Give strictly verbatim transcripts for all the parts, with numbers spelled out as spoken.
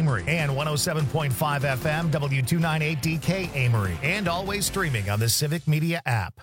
Amory, and one oh seven point five F M W two ninety-eight D K Amory, and always streaming on the Civic Media app.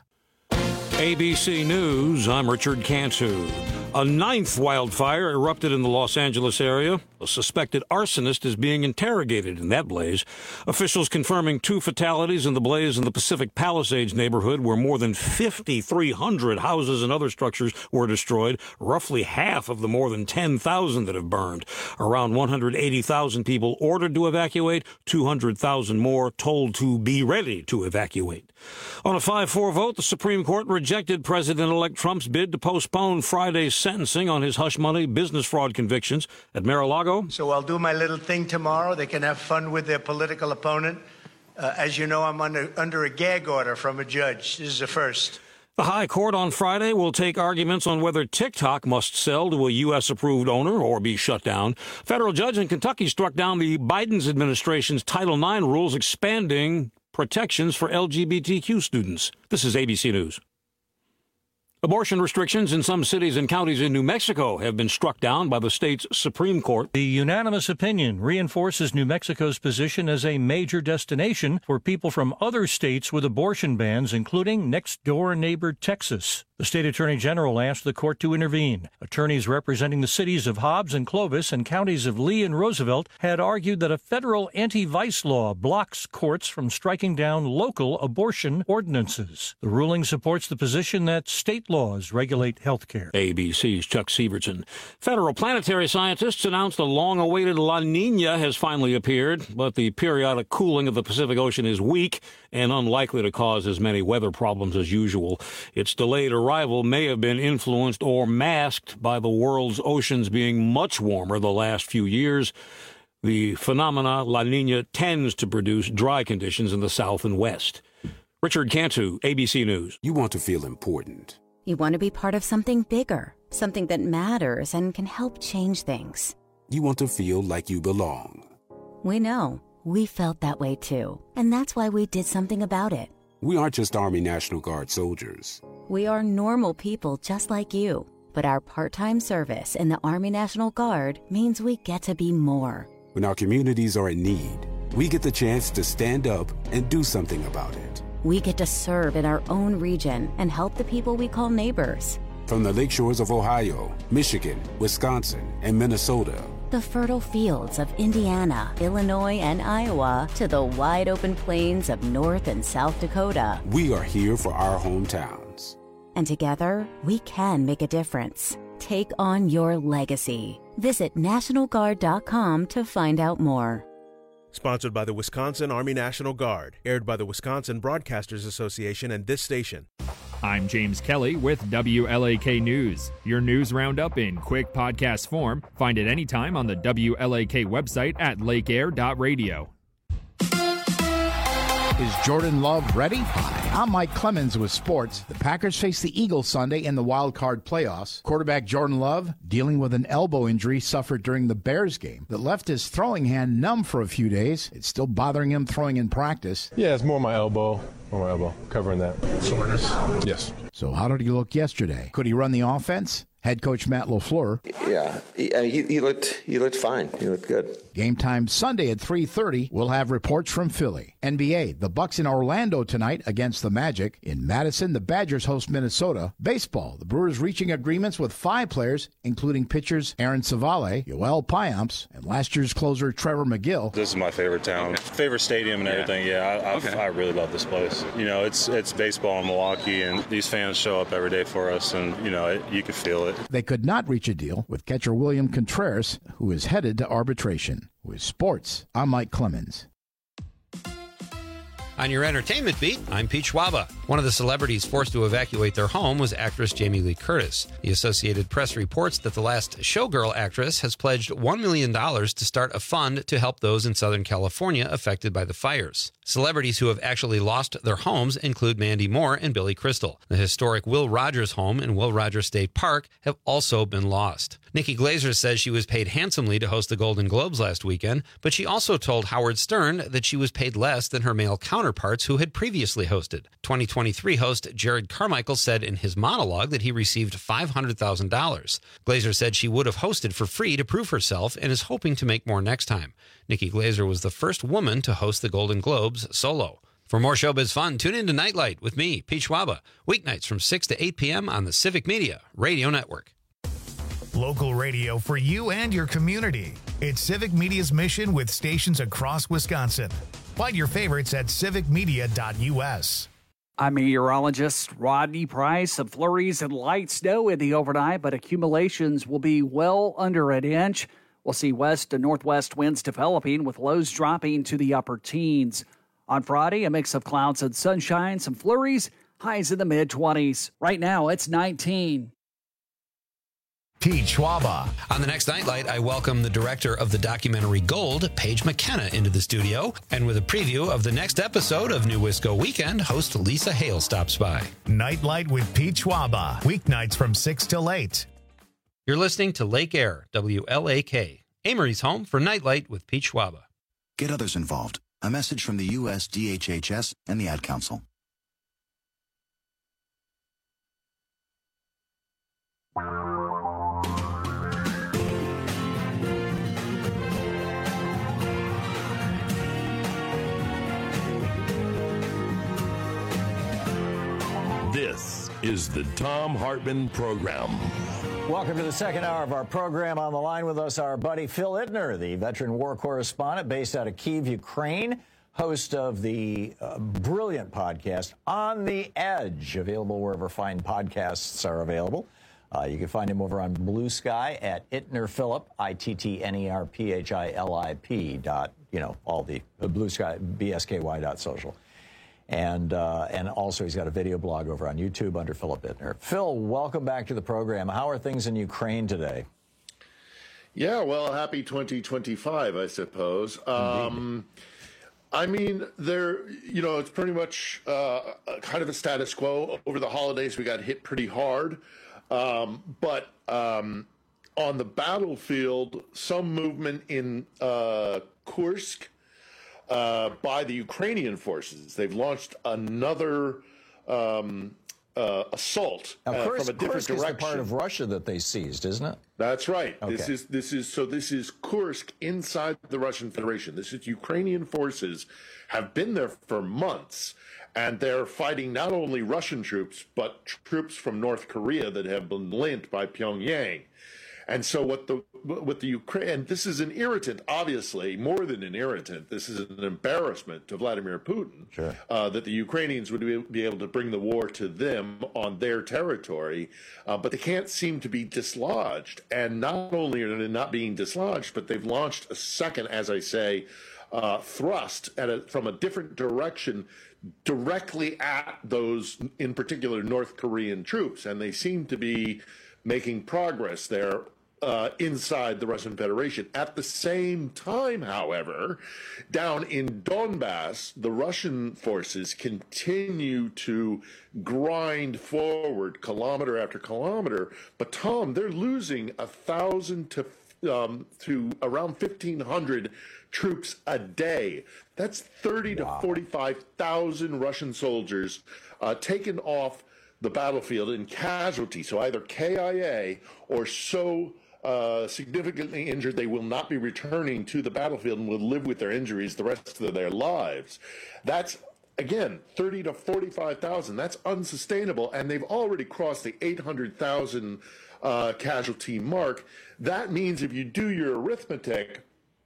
A B C News, I'm Richard Cantu. A ninth wildfire erupted in the Los Angeles area. A suspected arsonist is being interrogated in that blaze. Officials confirming two fatalities in the blaze in the Pacific Palisades neighborhood, where more than fifty-three hundred houses and other structures were destroyed, roughly half of the more than ten thousand that have burned. Around one hundred eighty thousand people ordered to evacuate, two hundred thousand more told to be ready to evacuate. On a five four vote, the Supreme Court rejected President-elect Trump's bid to postpone Friday's sentencing on his hush money business fraud convictions at Mar-a-Lago. So I'll do my little thing tomorrow. They can have fun with their political opponent. Uh, as you know, I'm under, under a gag order from a judge. This is a first. The High Court on Friday will take arguments on whether TikTok must sell to a U S-approved owner or be shut down. Federal judge in Kentucky struck down the Biden administration's Title nine rules expanding protections for L G B T Q students. This is A B C News. Abortion restrictions in some cities and counties in New Mexico have been struck down by the state's Supreme Court. The unanimous opinion reinforces New Mexico's position as a major destination for people from other states with abortion bans, including next-door neighbor Texas. The state attorney general asked the court to intervene. Attorneys representing the cities of Hobbs and Clovis and counties of Lee and Roosevelt had argued that a federal anti-vice law blocks courts from striking down local abortion ordinances. The ruling supports the position that state laws regulate health care. A B C's Chuck Severson. Federal planetary scientists announced a long-awaited La Nina has finally appeared, but the periodic cooling of the Pacific Ocean is weak and unlikely to cause as many weather problems as usual. Its delayed arrival may have been influenced or masked by the world's oceans being much warmer the last few years. The phenomena La Nina tends to produce dry conditions in the south and west. Richard Cantu, A B C News. You want to feel important. You want to be part of something bigger, something that matters and can help change things. You want to feel like you belong. We know. We felt that way too. And that's why we did something about it. We aren't just Army National Guard soldiers. We are normal people just like you. But our part-time service in the Army National Guard means we get to be more. When our communities are in need, we get the chance to stand up and do something about it. We get to serve in our own region and help the people we call neighbors. From the lakeshores of Ohio, Michigan, Wisconsin, and Minnesota, the fertile fields of Indiana, Illinois, and Iowa, to the wide open plains of North and South Dakota. We are here for our hometowns. And together, we can make a difference. Take on your legacy. Visit National Guard dot com to find out more. Sponsored by the Wisconsin Army National Guard. Aired by the Wisconsin Broadcasters Association and this station. I'm James Kelly with W L A K News. Your news roundup in quick podcast form. Find it anytime on the W L A K website at lake air dot radio. Is Jordan Love ready? Hi, I'm Mike Clemens with sports. The Packers face the Eagles Sunday in the wild card playoffs. Quarterback Jordan Love dealing with an elbow injury suffered during the Bears game that left his throwing hand numb for a few days. It's still bothering him throwing in practice. Yeah, it's more my elbow. More my elbow. Covering that. Soreness? Yes. So how did he look yesterday? Could he run the offense? Head coach Matt LaFleur. Yeah, he, he, he looked he looked fine. He looked good. Game time Sunday at three thirty. We'll have reports from Philly. N B A, the Bucks in Orlando tonight against the Magic. In Madison, the Badgers host Minnesota. Baseball, the Brewers reaching agreements with five players, including pitchers Aaron Savale, Yoel Payamps, and last year's closer Trevor McGill. This is my favorite town, okay. Favorite stadium and everything. Yeah, I, okay. I, I really love this place. You know, it's it's baseball in Milwaukee, and these fans show up every day for us, and you know, it, you can feel it. They could not reach a deal with catcher William Contreras, who is headed to arbitration. With sports, I'm Mike Clemens. On your entertainment beat, I'm Pete Schwaba. One of the celebrities forced to evacuate their home was actress Jamie Lee Curtis. The Associated Press reports that the last Showgirl actress has pledged one million dollars to start a fund to help those in Southern California affected by the fires. Celebrities who have actually lost their homes include Mandy Moore and Billy Crystal. The historic Will Rogers home in Will Rogers State Park have also been lost. Nikki Glaser says she was paid handsomely to host the Golden Globes last weekend, but she also told Howard Stern that she was paid less than her male counterparts who had previously hosted. twenty twenty-three host Jared Carmichael said in his monologue that he received five hundred thousand dollars. Glaser said she would have hosted for free to prove herself and is hoping to make more next time. Nikki Glaser was the first woman to host the Golden Globes solo. For more showbiz fun, tune in to Nightlight with me, Pete Schwaba, weeknights from six to eight p.m. on the Civic Media Radio Network. Local radio for you and your community. It's Civic Media's mission with stations across Wisconsin. Find your favorites at civic media dot u s. I'm meteorologist Rodney Price. Some flurries and light snow in the overnight, but accumulations will be well under an inch. We'll see west to northwest winds developing with lows dropping to the upper teens. On Friday, a mix of clouds and sunshine, some flurries, highs in the mid-twenties. Right now, it's nineteen. Pete Schwaba. On the next Nightlight, I welcome the director of the documentary Gold, Paige McKenna, into the studio. And with a preview of the next episode of New Wisco Weekend, host Lisa Hale stops by. Nightlight with Pete Schwaba. Weeknights from six till eight. You're listening to Lake Air, W L A K, Amory's home for Nightlight with Pete Schwaba. Get others involved. A message from the U S D H H S and the Ad Council. This is the Thom Hartmann Program. Welcome to the second hour of our program. On the line with us, our buddy Phil Ittner, the veteran war correspondent based out of Kyiv, Ukraine, host of the uh, brilliant podcast On the Edge, available wherever fine podcasts are available. Uh, you can find him over on Blue Sky at Ittner Philip, I T T N E R P H I L I P dot, you know, all the uh, Blue Sky, B S K Y dot social. And uh, and also he's got a video blog over on YouTube under Philip Ittner. Phil, welcome back to the program. How are things in Ukraine today? Yeah, well, happy twenty twenty-five, I suppose. Um, I mean, there, you know, it's pretty much uh, kind of a status quo. Over the holidays, we got hit pretty hard. Um, but um, on the battlefield, some movement in uh, Kursk, Uh, by the Ukrainian forces. They've launched another um, uh, assault now, uh, Kursk, from a different Kursk direction. is the part of Russia that they seized, isn't it? That's right. Okay. This is this is so. This is Kursk inside the Russian Federation. This is Ukrainian forces have been there for months, and they're fighting not only Russian troops but troops from North Korea that have been lent by Pyongyang. And so what the what the Ukraine, and this is an irritant, obviously, more than an irritant. This is an embarrassment to Vladimir Putin, sure. uh, that the Ukrainians would be able to bring the war to them on their territory, uh, but they can't seem to be dislodged. And not only are they not being dislodged, but they've launched a second, as I say, uh, thrust at a, from a different direction, directly at those, in particular, North Korean troops. And they seem to be making progress there. Uh, inside the Russian Federation. At the same time, however, down in Donbass, the Russian forces continue to grind forward kilometer after kilometer. But Tom, they're losing a thousand to um, to around fifteen hundred troops a day. That's thirty wow. to forty-five thousand Russian soldiers uh, taken off the battlefield in casualty. So either K I A or so Uh, significantly injured, they will not be returning to the battlefield and will live with their injuries the rest of their lives. That's, again, thirty to forty-five thousand. That's unsustainable, and they've already crossed the eight hundred thousand uh, casualty mark. That means if you do your arithmetic,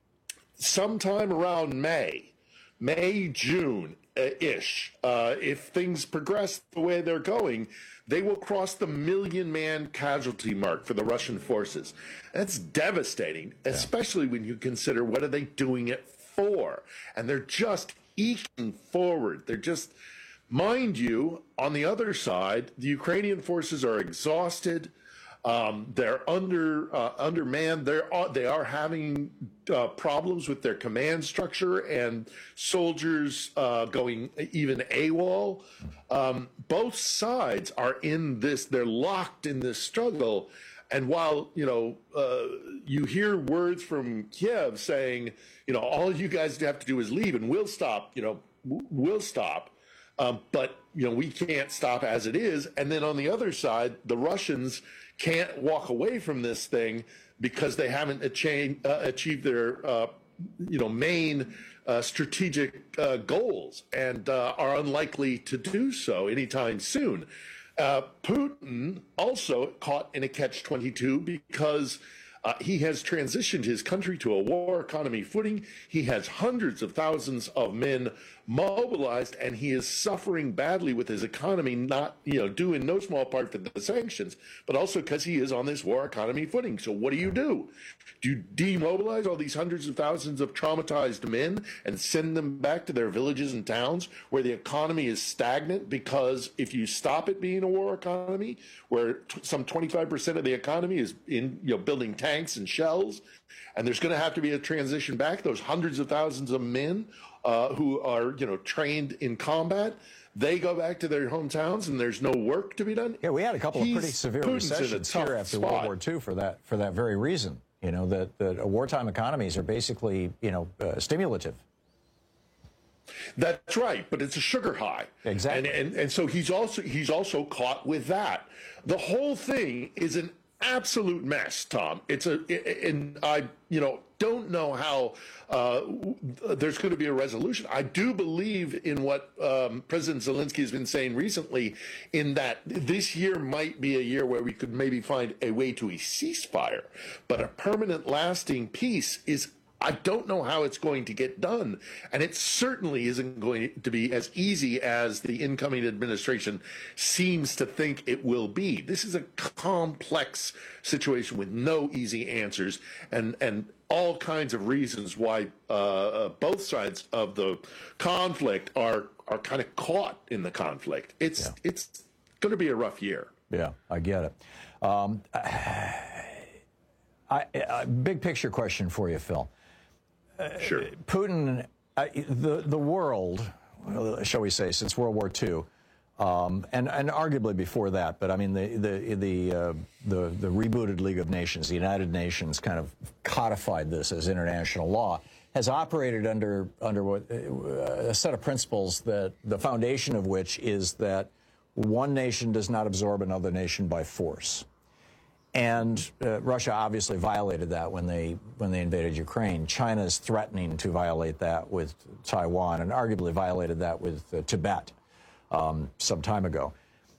sometime around May, May, June-ish, uh, if things progress the way they're going, they will cross the million-man casualty mark for the Russian forces. That's devastating, yeah. especially when you consider what are they doing it for. And they're just eking forward. They're just, mind you, on the other side, the Ukrainian forces are exhausted. Um, they're under uh, undermanned. They're they are having uh, problems with their command structure and soldiers uh, going even AWOL. Um, both sides are in this. They're locked in this struggle. And while you know uh, you hear words from Kiev saying, you know, all you guys have to do is leave and we'll stop. You know, we'll stop. Um, but you know, we can't stop as it is. And then on the other side, the Russians can't walk away from this thing because they haven't achieved, uh, achieved their, uh, you know, main uh, strategic uh, goals and uh, are unlikely to do so anytime soon. Uh, Putin also caught in a catch twenty-two because uh, he has transitioned his country to a war economy footing. He has hundreds of thousands of men mobilized, and he is suffering badly with his economy, not, you know, due in no small part to the sanctions, but also because he is on this war economy footing. So what do you do? Do you demobilize all these hundreds of thousands of traumatized men and send them back to their villages and towns where the economy is stagnant? Because if you stop it being a war economy, where t- some twenty-five percent of the economy is in, you know, building tanks and shells, and there's going to have to be a transition back, those hundreds of thousands of men Uh, who are, you know, trained in combat, they go back to their hometowns and there's no work to be done. Yeah, we had a couple He's, of pretty severe Putin's recessions here after spot. World War Two for that for that very reason. You know, that, that wartime economies are basically, you know, uh, stimulative. That's right, but it's a sugar high. Exactly. And, and and so he's also he's also caught with that. The whole thing is an absolute mess, Tom. It's a and I you know don't know how uh, there's going to be a resolution. I do believe in what um, President Zelensky has been saying recently, in that this year might be a year where we could maybe find a way to a ceasefire, but a permanent, lasting peace is. I don't know how it's going to get done, and it certainly isn't going to be as easy as the incoming administration seems to think it will be. This is a complex situation with no easy answers, and and all kinds of reasons why uh, both sides of the conflict are are kind of caught in the conflict. It's yeah. it's going to be a rough year. Yeah, I get it. Um, I, I, big picture question for you, Phil. Sure. Uh, Putin, uh, the the world, shall we say, since World War Two, um, and and arguably before that, but I mean the the the, uh, the the rebooted League of Nations, the United Nations, kind of codified this as international law, has operated under under what, uh, a set of principles that the foundation of which is that one nation does not absorb another nation by force. And uh, Russia obviously violated that when they when they invaded Ukraine. China is threatening to violate that with Taiwan, and arguably violated that with uh, Tibet um, some time ago.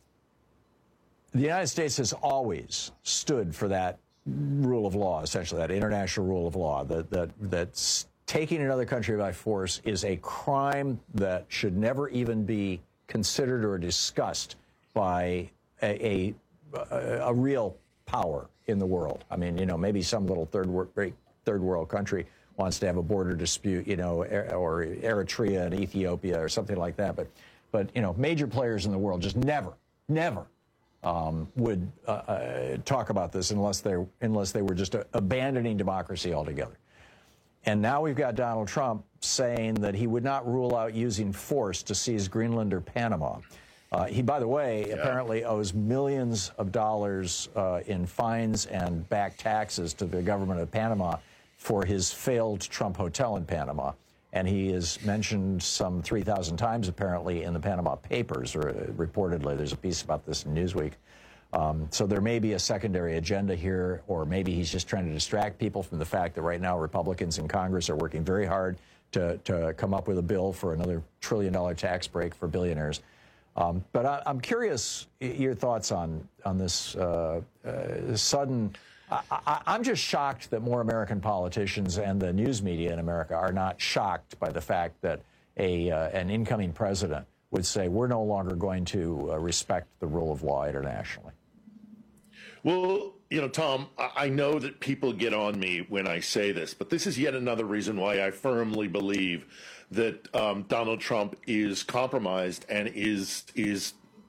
The United States has always stood for that rule of law, essentially that international rule of law. That that that's taking another country by force is a crime that should never even be considered or discussed by a a, a real power in the world. I mean, you know, maybe some little third world, great third world country wants to have a border dispute, you know, or Eritrea and Ethiopia or something like that. But, but you know, major players in the world just never, never um, would uh, uh, talk about this unless they unless they were just uh, abandoning democracy altogether. And now we've got Donald Trump saying that he would not rule out using force to seize Greenland or Panama. Uh, he, by the way, yeah. apparently owes millions of dollars uh, in fines and back taxes to the government of Panama for his failed Trump hotel in Panama. And he is mentioned some three thousand times, apparently, in the Panama Papers, or uh, reportedly. There's a piece about this in Newsweek. Um, so there may be a secondary agenda here, or maybe he's just trying to distract people from the fact that right now Republicans in Congress are working very hard to, to come up with a bill for another trillion dollar tax break for billionaires. Um, but I, I'm curious your thoughts on on this uh, uh, sudden. I, I, I'm just shocked that more American politicians and the news media in America are not shocked by the fact that a uh, an incoming president would say we're no longer going to uh, respect the rule of law internationally. Well, you know, Tom, I know that people get on me when I say this, but this is yet another reason why I firmly believe that um, Donald Trump is compromised and is is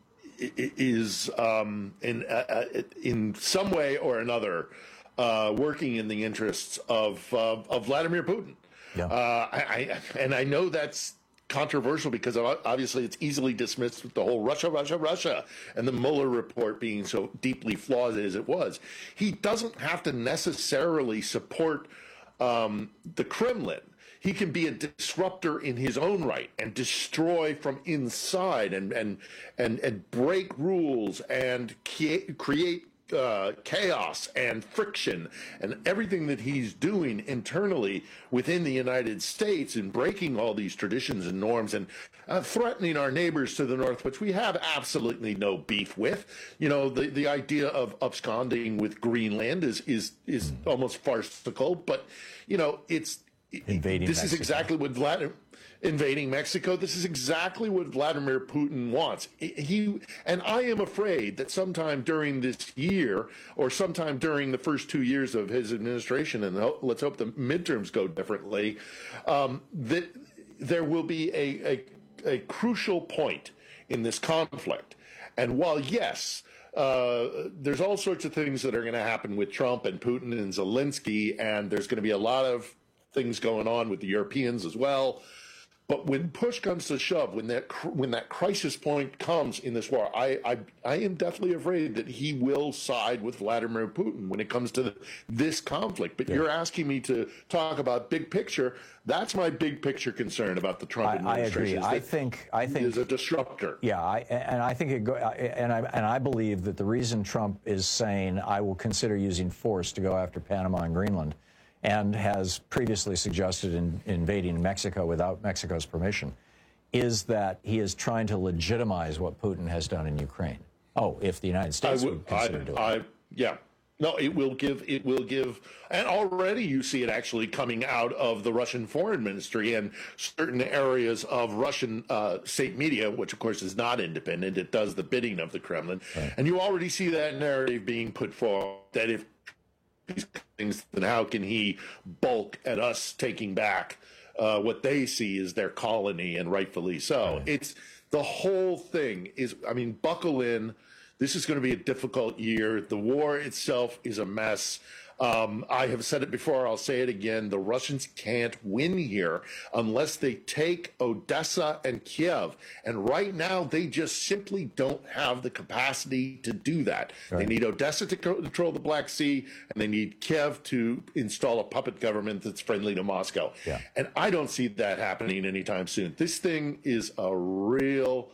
is um, in uh, in some way or another uh, working in the interests of uh, of Vladimir Putin. Yeah. Uh, I, I, and I know that's controversial because obviously it's easily dismissed with the whole Russia, Russia, Russia, and the Mueller report being so deeply flawed as it was. He doesn't have to necessarily support um, the Kremlin. He can be a disruptor in his own right and destroy from inside and and and, and break rules and create uh, chaos and friction and everything that he's doing internally within the United States and breaking all these traditions and norms and uh, threatening our neighbors to the north, which we have absolutely no beef with. You know, the, the idea of absconding with Greenland is is is almost farcical, but you know, it's invading this Mexico. Is exactly what Vladimir invading Mexico. This is exactly what Vladimir Putin wants. He and I am afraid that sometime during this year, or sometime during the first two years of his administration, and let's hope the midterms go differently, um, that there will be a, a, a crucial point in this conflict. And while yes, Uh, there's all sorts of things that are going to happen with Trump and Putin and Zelensky, and there's going to be a lot of things going on with the Europeans as well. But when push comes to shove, when that when that crisis point comes in this war, I I, I am definitely afraid that he will side with Vladimir Putin when it comes to the, this conflict. But yeah. You're asking me to talk about big picture. That's my big picture concern about the Trump I, administration. I agree. I think I think is a disruptor. Yeah, I, and I think it go, and I and I believe that the reason Trump is saying I will consider using force to go after Panama and Greenland, and has previously suggested in, invading Mexico without Mexico's permission, is that he is trying to legitimize what Putin has done in Ukraine. Oh, if the United States I would, would consider I, doing I, it. Yeah. No, it will give, it will give, and already you see it actually coming out of the Russian foreign ministry and certain areas of Russian uh, state media, which of course is not independent. It does the bidding of the Kremlin. Right. And you already see that narrative being put forward, that if these things, then how can he bulk at us taking back uh, what they see as their colony, and rightfully so. Right. It's the whole thing is, I mean, buckle in. This is going to be a difficult year. The war itself is a mess. Um, I have said it before. I'll say it again. The Russians can't win here unless they take Odessa and Kiev. And right now, they just simply don't have the capacity to do that. Right. They need Odessa to control the Black Sea, and they need Kiev to install a puppet government that's friendly to Moscow. Yeah. And I don't see that happening anytime soon. This thing is a real...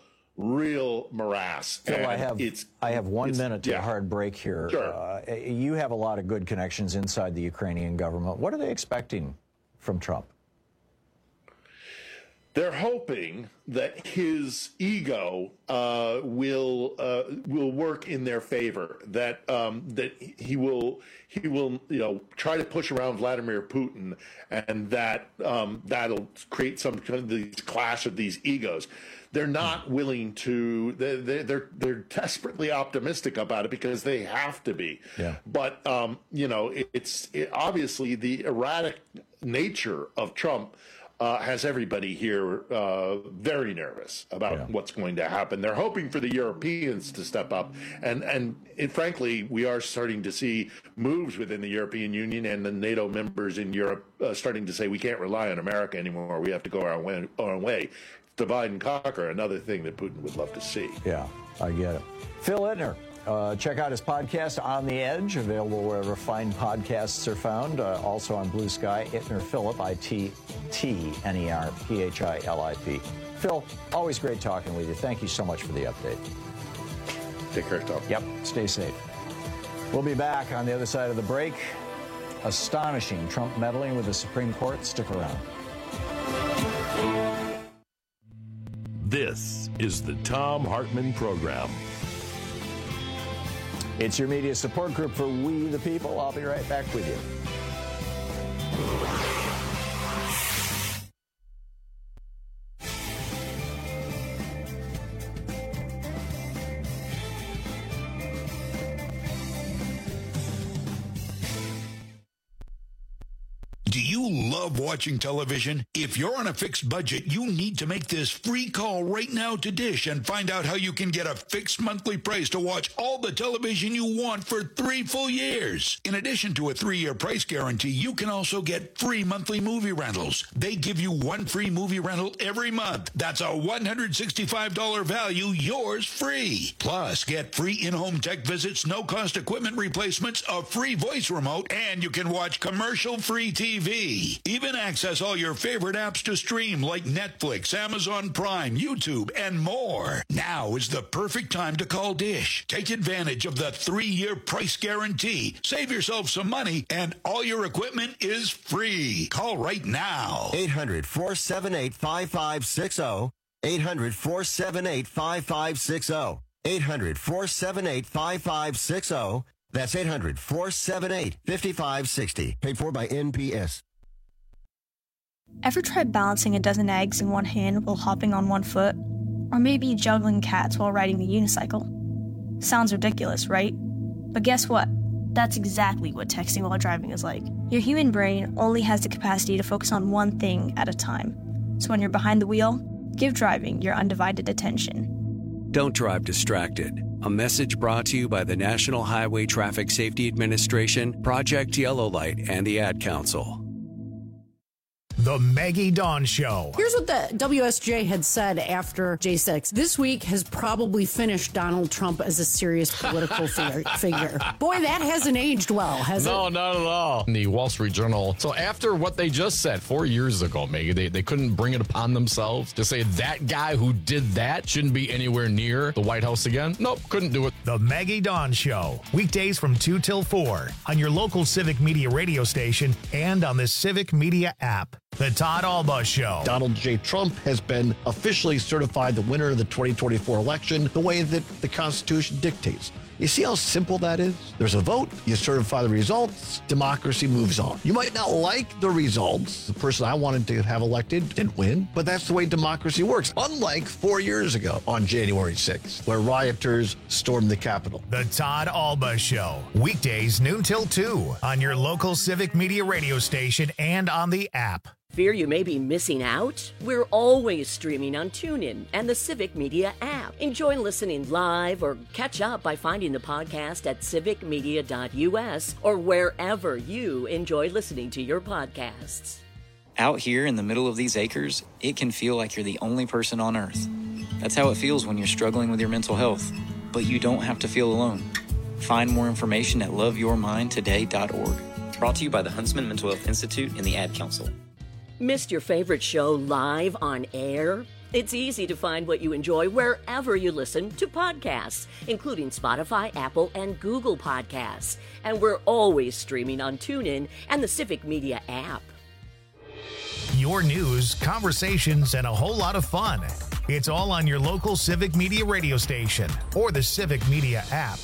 real morass. Phil, I have it's, I have one minute to yeah. a hard break here. Sure. Uh, you have a lot of good connections inside the Ukrainian government. What are they expecting from Trump? They're hoping that his ego uh, will uh, will work in their favor. That um, that he will he will you know try to push around Vladimir Putin, and that um, that'll create some kind of these clash of these egos. They're not willing to. They're they're they're desperately optimistic about it because they have to be. Yeah. But um, you know, it, it's it, obviously the erratic nature of Trump uh, has everybody here uh, very nervous about yeah. what's going to happen. They're hoping for the Europeans to step up, and and it, frankly, we are starting to see moves within the European Union and the NATO members in Europe uh, starting to say we can't rely on America anymore. We have to go our way. Our own way. Divide and conquer, another thing that Putin would love to see. Yeah, I get it. Phil Ittner, uh, check out his podcast, On the Edge, available wherever fine podcasts are found. Uh, also on Blue Sky, Ittner Philip, I T T N E R P H I L I P. Phil, always great talking with you. Thank you so much for the update. Take care, Tom. Yep, stay safe. We'll be back on the other side of the break. Astonishing Trump meddling with the Supreme Court. Stick around. This is the Thom Hartmann Program. It's your media support group for We the People. I'll be right back with you. Do you you love watching television? If you're on a fixed budget, you need to make this free call right now to Dish and find out how you can get a fixed monthly price to watch all the television you want for three full years. In addition to a three-year price guarantee, you can also get free monthly movie rentals. They give you one free movie rental every month. That's a one hundred sixty-five dollars value, yours free. Plus, get free in-home tech visits, no-cost equipment replacements, a free voice remote, and you can watch commercial-free T V. Even access all your favorite apps to stream like Netflix, Amazon Prime, YouTube, and more. Now is the perfect time to call Dish. Take advantage of the three-year price guarantee. Save yourself some money, and all your equipment is free. Call right now. eight hundred, four seven eight, five five six zero. eight hundred, four seven eight, five five six zero. eight hundred, four seven eight, five five six zero. That's eight hundred, four seven eight, five five six zero. Paid for by N P S. Ever tried balancing a dozen eggs in one hand while hopping on one foot? Or maybe juggling cats while riding a unicycle? Sounds ridiculous, right? But guess what? That's exactly what texting while driving is like. Your human brain only has the capacity to focus on one thing at a time. So when you're behind the wheel, give driving your undivided attention. Don't drive distracted. A message brought to you by the National Highway Traffic Safety Administration, Project Yellow Light, and the Ad Council. The Maggie Dawn Show. Here's what the W S J had said after J six. This week has probably finished Donald Trump as a serious political figure. figure. Boy, that hasn't aged well, has no, it? No, not at all. In the Wall Street Journal. So after what they just said four years ago, Maggie, they, they couldn't bring it upon themselves to say that guy who did that shouldn't be anywhere near the White House again. Nope, couldn't do it. The Maggie Dawn Show. Weekdays from two till four on your local Civic Media radio station and on the Civic Media app. The Todd Alba Show. Donald J. Trump has been officially certified the winner of the twenty twenty-four election the way that the Constitution dictates. You see how simple that is? There's a vote, you certify the results, democracy moves on. You might not like the results. The person I wanted to have elected didn't win, but that's the way democracy works. Unlike four years ago on January sixth, where rioters stormed the Capitol. The Todd Alba Show. Weekdays noon till two on your local Civic Media radio station and on the app. Fear you may be missing out? We're always streaming on TuneIn and the Civic Media app. Enjoy listening live or catch up by finding the podcast at civic media dot U S or wherever you enjoy listening to your podcasts. Out here in the middle of these acres, it can feel like you're the only person on Earth. That's how it feels when you're struggling with your mental health. But you don't have to feel alone. Find more information at love your mind today dot org. Brought to you by the Huntsman Mental Health Institute and the Ad Council. Missed your favorite show live on air? It's easy to find what you enjoy wherever you listen to podcasts, including Spotify, Apple, and Google Podcasts. And we're always streaming on TuneIn and the Civic Media app. Your news, conversations, and a whole lot of fun. It's all on your local Civic Media radio station or the Civic Media app.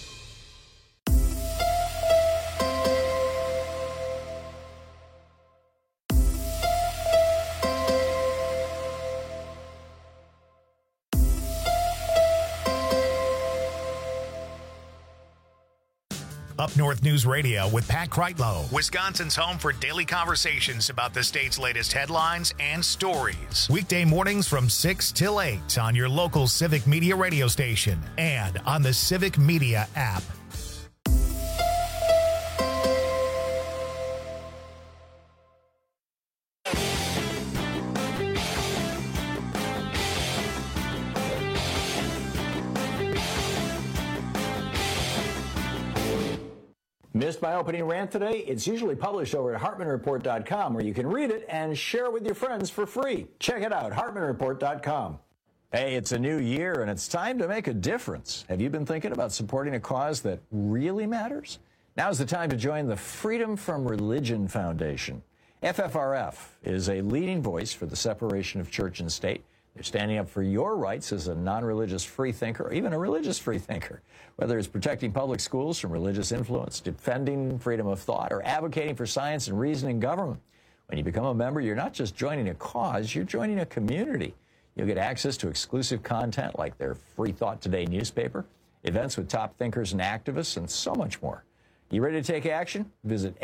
Up North News Radio with Pat Kreitlow, Wisconsin's home for daily conversations about the state's latest headlines and stories. Weekday mornings from six till eight on your local Civic Media radio station and on the Civic Media app. Missed my opening rant today? It's usually published over at hartman report dot com, where you can read it and share it with your friends for free. Check it out, hartman report dot com. Hey, it's a new year, and it's time to make a difference. Have you been thinking about supporting a cause that really matters? Now's the time to join the Freedom from Religion Foundation. F F R F is a leading voice for the separation of church and state. They're standing up for your rights as a non-religious freethinker, or even a religious freethinker. Whether it's protecting public schools from religious influence, defending freedom of thought, or advocating for science and reason in government. When you become a member, you're not just joining a cause, you're joining a community. You'll get access to exclusive content like their Free Thought Today newspaper, events with top thinkers and activists, and so much more. You ready to take action? Visit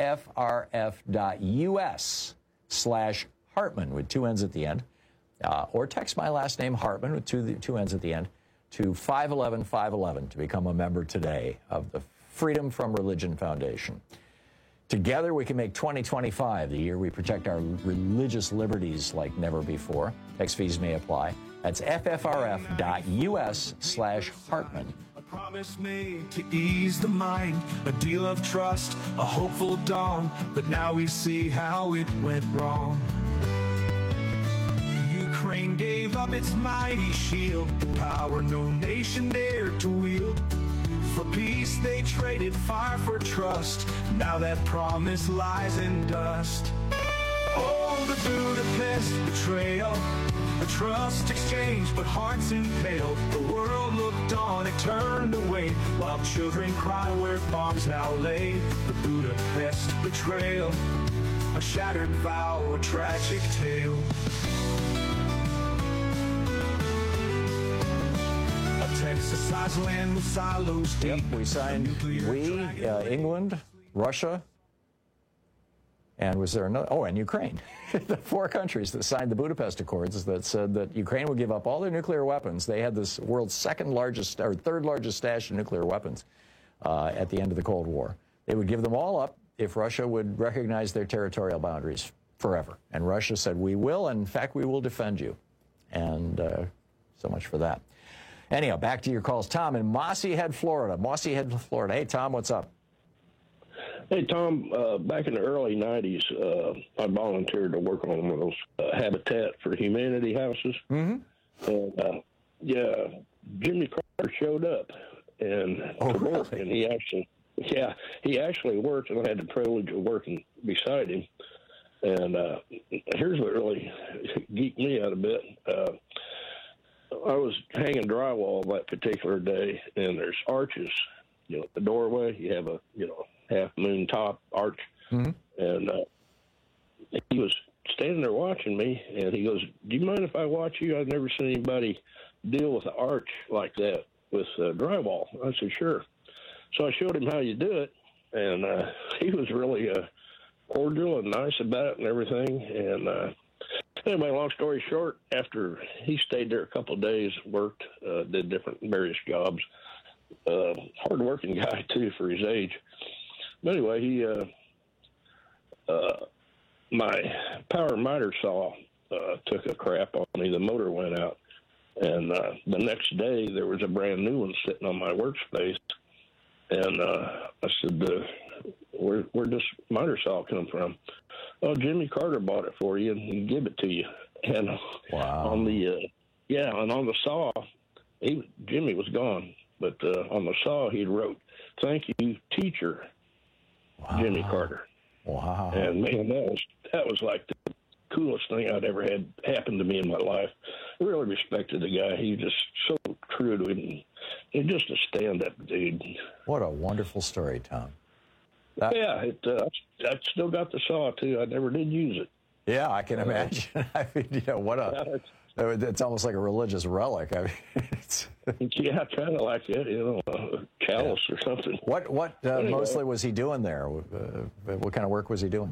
ffrf.us slash Hartman with two N's at the end, uh, or text my last name Hartman with two, two N's at the end to five one one, five one one to become a member today of the Freedom from Religion Foundation. Together, we can make twenty twenty-five the year we protect our religious liberties like never before. Text fees may apply. That's ffrf.us slash Hartman. A promise made to ease the mind, a deal of trust, a hopeful dawn. But now we see how it went wrong. Ukraine gave up its mighty shield, the power no nation dared to wield. For peace they traded fire for trust. Now that promise lies in dust. Oh, the Budapest betrayal, a trust exchange but hearts impaled. The world looked on, it turned away, while children cry where bombs now lay. The Budapest betrayal, a shattered vow, a tragic tale. Texas land with silos deep. Yep, we signed, we, uh, England, Russia, and was there another? Oh, and Ukraine. The four countries that signed the Budapest Accords that said that Ukraine would give up all their nuclear weapons. They had this world's second largest, or third largest stash of nuclear weapons uh, at the end of the Cold War. They would give them all up if Russia would recognize their territorial boundaries forever. And Russia said, we will, and in fact, we will defend you. And uh, so much for that. Anyhow, back to your calls. Tom in Mossy Head, Florida. Mossy Head, Florida. Hey, Tom, what's up? Hey, Tom, uh, back in the early nineties, uh, I volunteered to work on one of those uh, Habitat for Humanity houses. Mm-hmm. And, uh, yeah, Jimmy Carter showed up and oh, to work, really? and he actually, yeah, he actually worked, and I had the privilege of working beside him. And uh, here's what really geeked me out a bit. Uh, I was hanging drywall that particular day, and there's arches, you know, the doorway. You have a, you know, half moon top arch. Mm-hmm. And uh, he was standing there watching me, and he goes, do you mind if I watch you? I've never seen anybody deal with an arch like that with uh, drywall. I said, sure. So I showed him how you do it, and uh, he was really uh, cordial and nice about it and everything. And uh, anyway, long story short, after he stayed there a couple of days, worked, uh, did different various jobs, uh, hard-working guy, too, for his age. But anyway, he, uh, uh, my power miter saw uh, took a crap on me. The motor went out. And uh, the next day, there was a brand new one sitting on my workspace. And uh, I said, uh, where, where'd this miter saw come from? Oh, Jimmy Carter bought it for you, and he gave it to you. And wow. on the, uh, yeah, and on the saw, he, Jimmy was gone. But uh, on the saw, he wrote, thank you, teacher, wow. Jimmy Carter. Wow. And, man, that was, that was like the coolest thing I'd ever had happen to me in my life. I really respected the guy. He was just so true to him. He's just a stand-up dude. What a wonderful story, Tom. That, yeah, it, uh, I still got the saw, too. I never did use it. Yeah, I can imagine. I mean, you know, what a... It's almost like a religious relic. I mean, it's, yeah, kind of like that, you know, a chalice yeah. or something. What what uh, anyway, mostly was he doing there? Uh, what kind of work was he doing?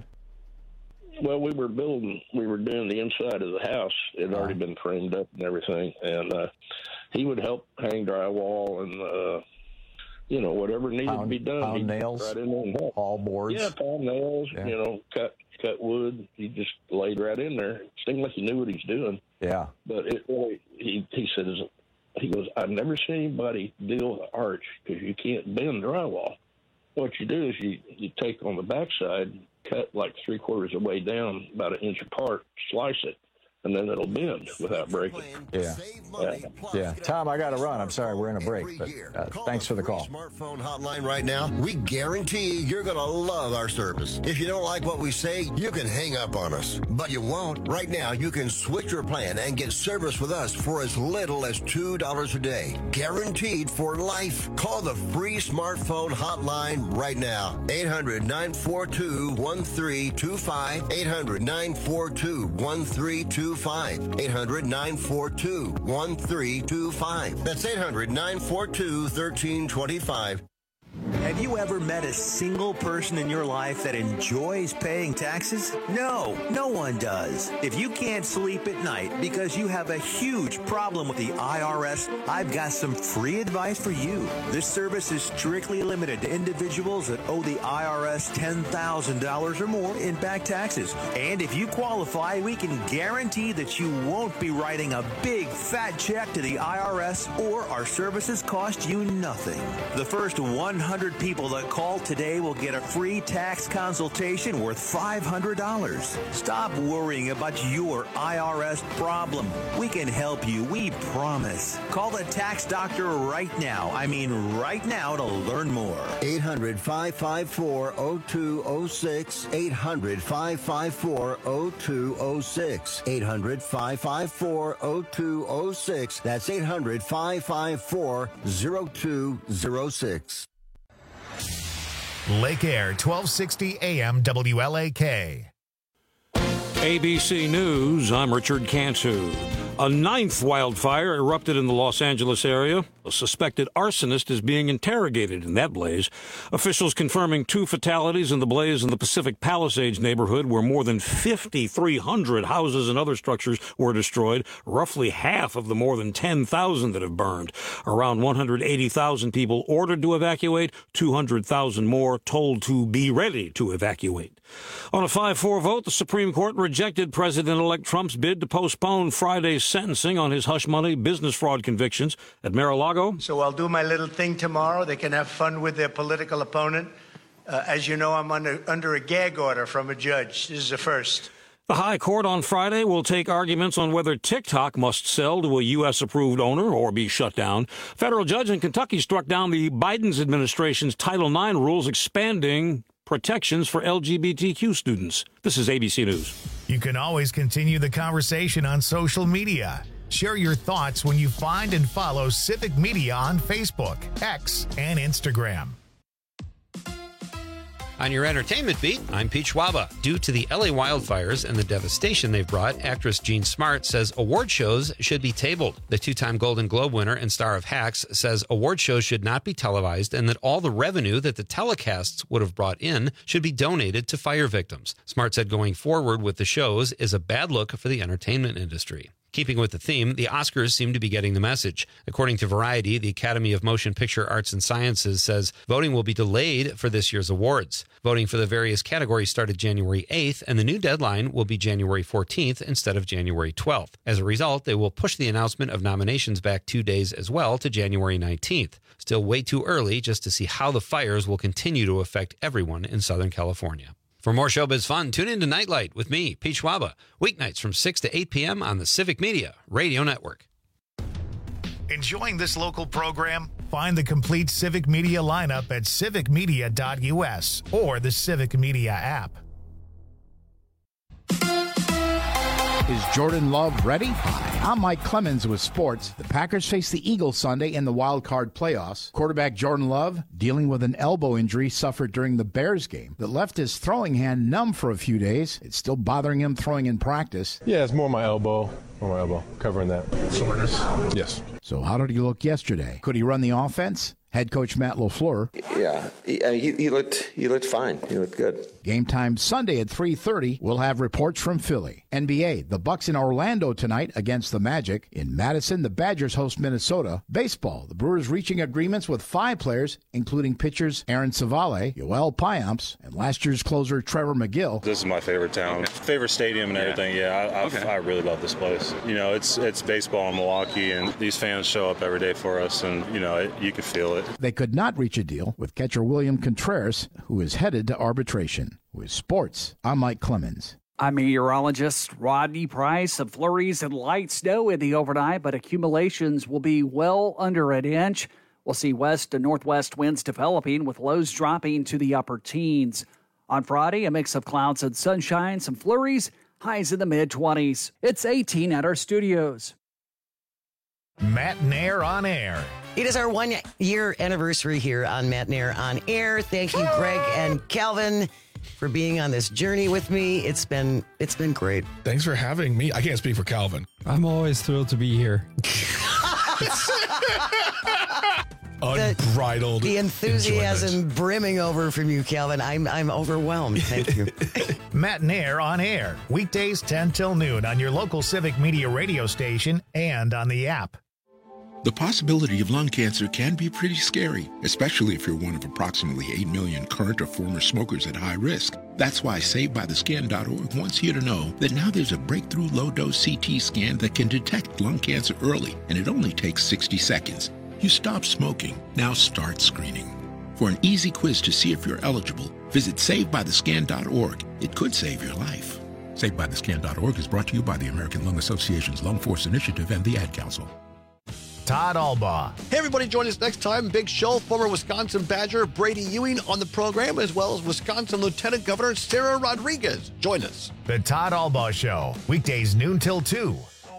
Well, we were building, we were doing the inside of the house. It had uh, already been framed up and everything. And uh, he would help hang drywall and, uh, you know, whatever needed pound, to be done. Pound nails, right in there and help. all boards. Yeah, pound nails, yeah. you know, cut cut wood. He just laid right in there. It seemed like he knew what he's doing. Yeah. But it really, he, he said, he goes, I've never seen anybody deal with an arch because you can't bend drywall. What you do is you, you take on the backside, cut like three quarters of the way down, about an inch apart, slice it, and then it'll bend without breaking. Yeah. Yeah. yeah. Tom, I got to run. I'm sorry, we're in a break, but uh, thanks for the call. Smartphone hotline right now. We guarantee you're going to love our service. If you don't like what we say, you can hang up on us, but you won't. Right now, you can switch your plan and get service with us for as little as two dollars a day. Guaranteed for life. Call the free smartphone hotline right now. eight hundred, nine four two, one three two five. eight hundred, nine four two, one three two five. eight hundred, nine four two, one three two five. That's eight hundred, nine four two, one three two five. Have you ever met a single person in your life that enjoys paying taxes? No, no one does. If you can't sleep at night because you have a huge problem with the I R S, I've got some free advice for you. This service is strictly limited to individuals that owe the I R S ten thousand dollars or more in back taxes. And if you qualify, we can guarantee that you won't be writing a big fat check to the I R S, or our services cost you nothing. The first one hundred people that call today will get a free tax consultation worth five hundred dollars. Stop worrying about your I R S problem. We can help you, we promise. Call the tax doctor right now. I mean right now to learn more. eight hundred, five five four, oh two oh six. eight hundred, five five four, oh two oh six. eight hundred, five five four, oh two oh six. That's eight hundred, five five four, oh two oh six. Lake Air, twelve sixty A M W L A K. A B C News, I'm Richard Cantu. A ninth wildfire erupted in the Los Angeles area. A suspected arsonist is being interrogated in that blaze. Officials confirming two fatalities in the blaze in the Pacific Palisades neighborhood, where more than fifty-three hundred houses and other structures were destroyed, roughly half of the more than ten thousand that have burned. Around one hundred eighty thousand people ordered to evacuate, two hundred thousand more told to be ready to evacuate. On a five four vote, the Supreme Court rejected President-elect Trump's bid to postpone Friday's sentencing on his hush money business fraud convictions at Mar-a-Lago. So I'll do my little thing tomorrow. They can have fun with their political opponent. Uh, as you know, I'm under, under a gag order from a judge. This is a first. The High Court on Friday will take arguments on whether TikTok must sell to a U S-approved owner or be shut down. Federal judge in Kentucky struck down the Biden administration's Title nine rules expanding protections for L G B T Q students. This is A B C News. You can always continue the conversation on social media. Share your thoughts when you find and follow Civic Media on Facebook, X, and Instagram. On your entertainment beat, I'm Pete Schwaba. Due to the L A wildfires and the devastation they've brought, actress Jean Smart says award shows should be tabled. The two-time Golden Globe winner and star of Hacks says award shows should not be televised and that all the revenue that the telecasts would have brought in should be donated to fire victims. Smart said going forward with the shows is a bad look for the entertainment industry. Keeping with the theme, the Oscars seem to be getting the message. According to Variety, the Academy of Motion Picture Arts and Sciences says voting will be delayed for this year's awards. Voting for the various categories started January eighth, and the new deadline will be January fourteenth instead of January twelfth. As a result, they will push the announcement of nominations back two days as well to January nineteenth. Still way too early just to see how the fires will continue to affect everyone in Southern California. For more showbiz fun, tune in to Nightlight with me, Pete Schwaba, weeknights from six to eight p.m. on the Civic Media Radio Network. Enjoying this local program? Find the complete Civic Media lineup at civic media dot u s or the Civic Media app. Is Jordan Love ready? Hi, I'm Mike Clemens with sports. The Packers face the Eagles Sunday in the wild card playoffs. Quarterback Jordan Love dealing with an elbow injury suffered during the Bears game that left his throwing hand numb for a few days. It's still bothering him throwing in practice. Yeah, it's more my elbow. More my elbow. Covering that. Soreness? Yes. So how did he look yesterday? Could he run the offense? Head coach Matt LaFleur. Yeah, he, I mean, he, he looked he looked fine. He looked good. Game time Sunday at three thirty. We'll have reports from Philly. N B A, the Bucks in Orlando tonight against the Magic. In Madison, the Badgers host Minnesota. Baseball, the Brewers reaching agreements with five players, including pitchers Aaron Savale, Yoel Payamps, and last year's closer Trevor McGill. This is my favorite town. Okay. Favorite stadium and everything. Yeah, I, okay. I really love this place. You know, it's it's baseball in Milwaukee, and these fans show up every day for us, and, you know, it, you can feel it. They could not reach a deal with catcher William Contreras, who is headed to arbitration. With sports, I'm Mike Clemens. I'm meteorologist Rodney Price. Of flurries and light snow in the overnight, but accumulations will be well under an inch. We'll see west and northwest winds developing with lows dropping to the upper teens. On Friday, a mix of clouds and sunshine, some flurries, highs in the mid-twenties. It's eighteen at our studios. Matt Nair on air. It is our one-year anniversary here on Matt Nair on air. Thank you, Greg and Calvin, for being on this journey with me. It's been it's been great. Thanks for having me. I can't speak for Calvin. I'm always thrilled to be here. unbridled The, the enthusiasm enjoyment. brimming over from you, Calvin. I'm I'm overwhelmed. Thank you. Matt and Air on air. Weekdays ten till noon on your local Civic Media radio station and on the app. The possibility of lung cancer can be pretty scary, especially if you're one of approximately eight million current or former smokers at high risk. That's why Saved By The Scan dot org wants you to know that now there's a breakthrough low-dose C T scan that can detect lung cancer early, and it only takes sixty seconds. You stop smoking, now start screening. For an easy quiz to see if you're eligible, visit Saved By The Scan dot org. It could save your life. Saved By The Scan dot org is brought to you by the American Lung Association's Lung Force Initiative and the Ad Council. Todd Albaugh. Hey, everybody, join us next time. Big show. Former Wisconsin Badger Brady Ewing on the program, as well as Wisconsin Lieutenant Governor Sarah Rodriguez. Join us. The Todd Albaugh Show. Weekdays noon till two.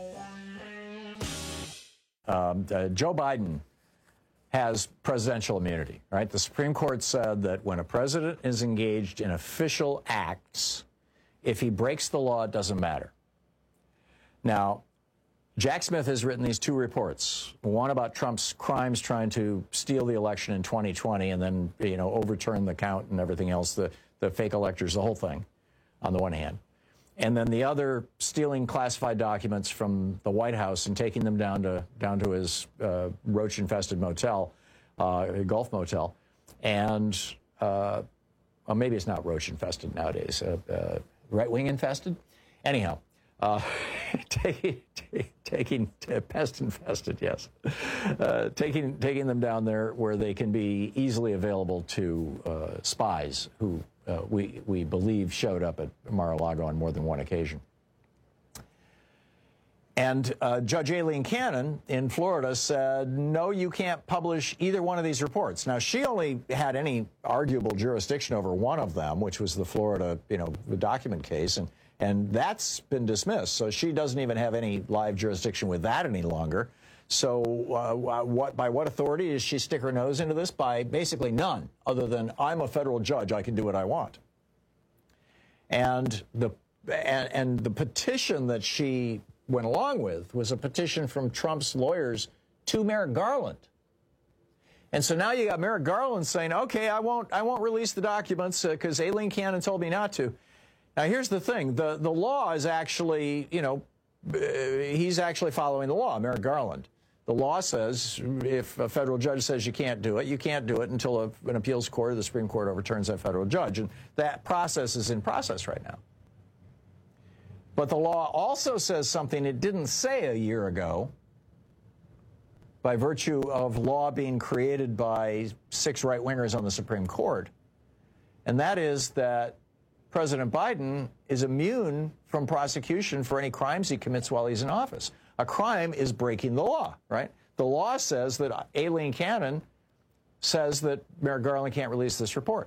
Um, uh, Joe Biden has presidential immunity, right? The Supreme Court said that when a president is engaged in official acts, if he breaks the law, it doesn't matter. Now, Jack Smith has written these two reports, one about Trump's crimes trying to steal the election in twenty twenty and then, you know, overturn the count and everything else, the, the fake electors, the whole thing, on the one hand. And then the other, stealing classified documents from the White House and taking them down to down to his uh, roach-infested motel, uh, Gulf Motel. And uh, well, maybe it's not roach-infested nowadays, uh, uh, right-wing infested? Anyhow. Uh, taking, taking, pest infested, yes. Uh, taking, taking them down there where they can be easily available to uh, spies who uh, we, we believe showed up at Mar-a-Lago on more than one occasion. And uh, Judge Aileen Cannon in Florida said, no, you can't publish either one of these reports. Now, she only had any arguable jurisdiction over one of them, which was the Florida, you know, the document case, and And that's been dismissed. So she doesn't even have any live jurisdiction with that any longer. So uh, what, by what authority does she stick her nose into this? By basically none, other than I'm a federal judge, I can do what I want. And the, and, and the petition that she went along with was a petition from Trump's lawyers to Merrick Garland. And so now you got Merrick Garland saying, okay, I won't, I won't release the documents because uh, Aileen Cannon told me not to. Now, here's the thing. The, the law is actually, you know, uh, he's actually following the law, Merrick Garland. The law says if a federal judge says you can't do it, you can't do it until a, an appeals court or the Supreme Court overturns that federal judge. And that process is in process right now. But the law also says something it didn't say a year ago by virtue of law being created by six right-wingers on the Supreme Court. And that is that President Biden is immune from prosecution for any crimes he commits while he's in office. A crime is breaking the law, right? The law says that Aileen Cannon says that Merrick Garland can't release this report.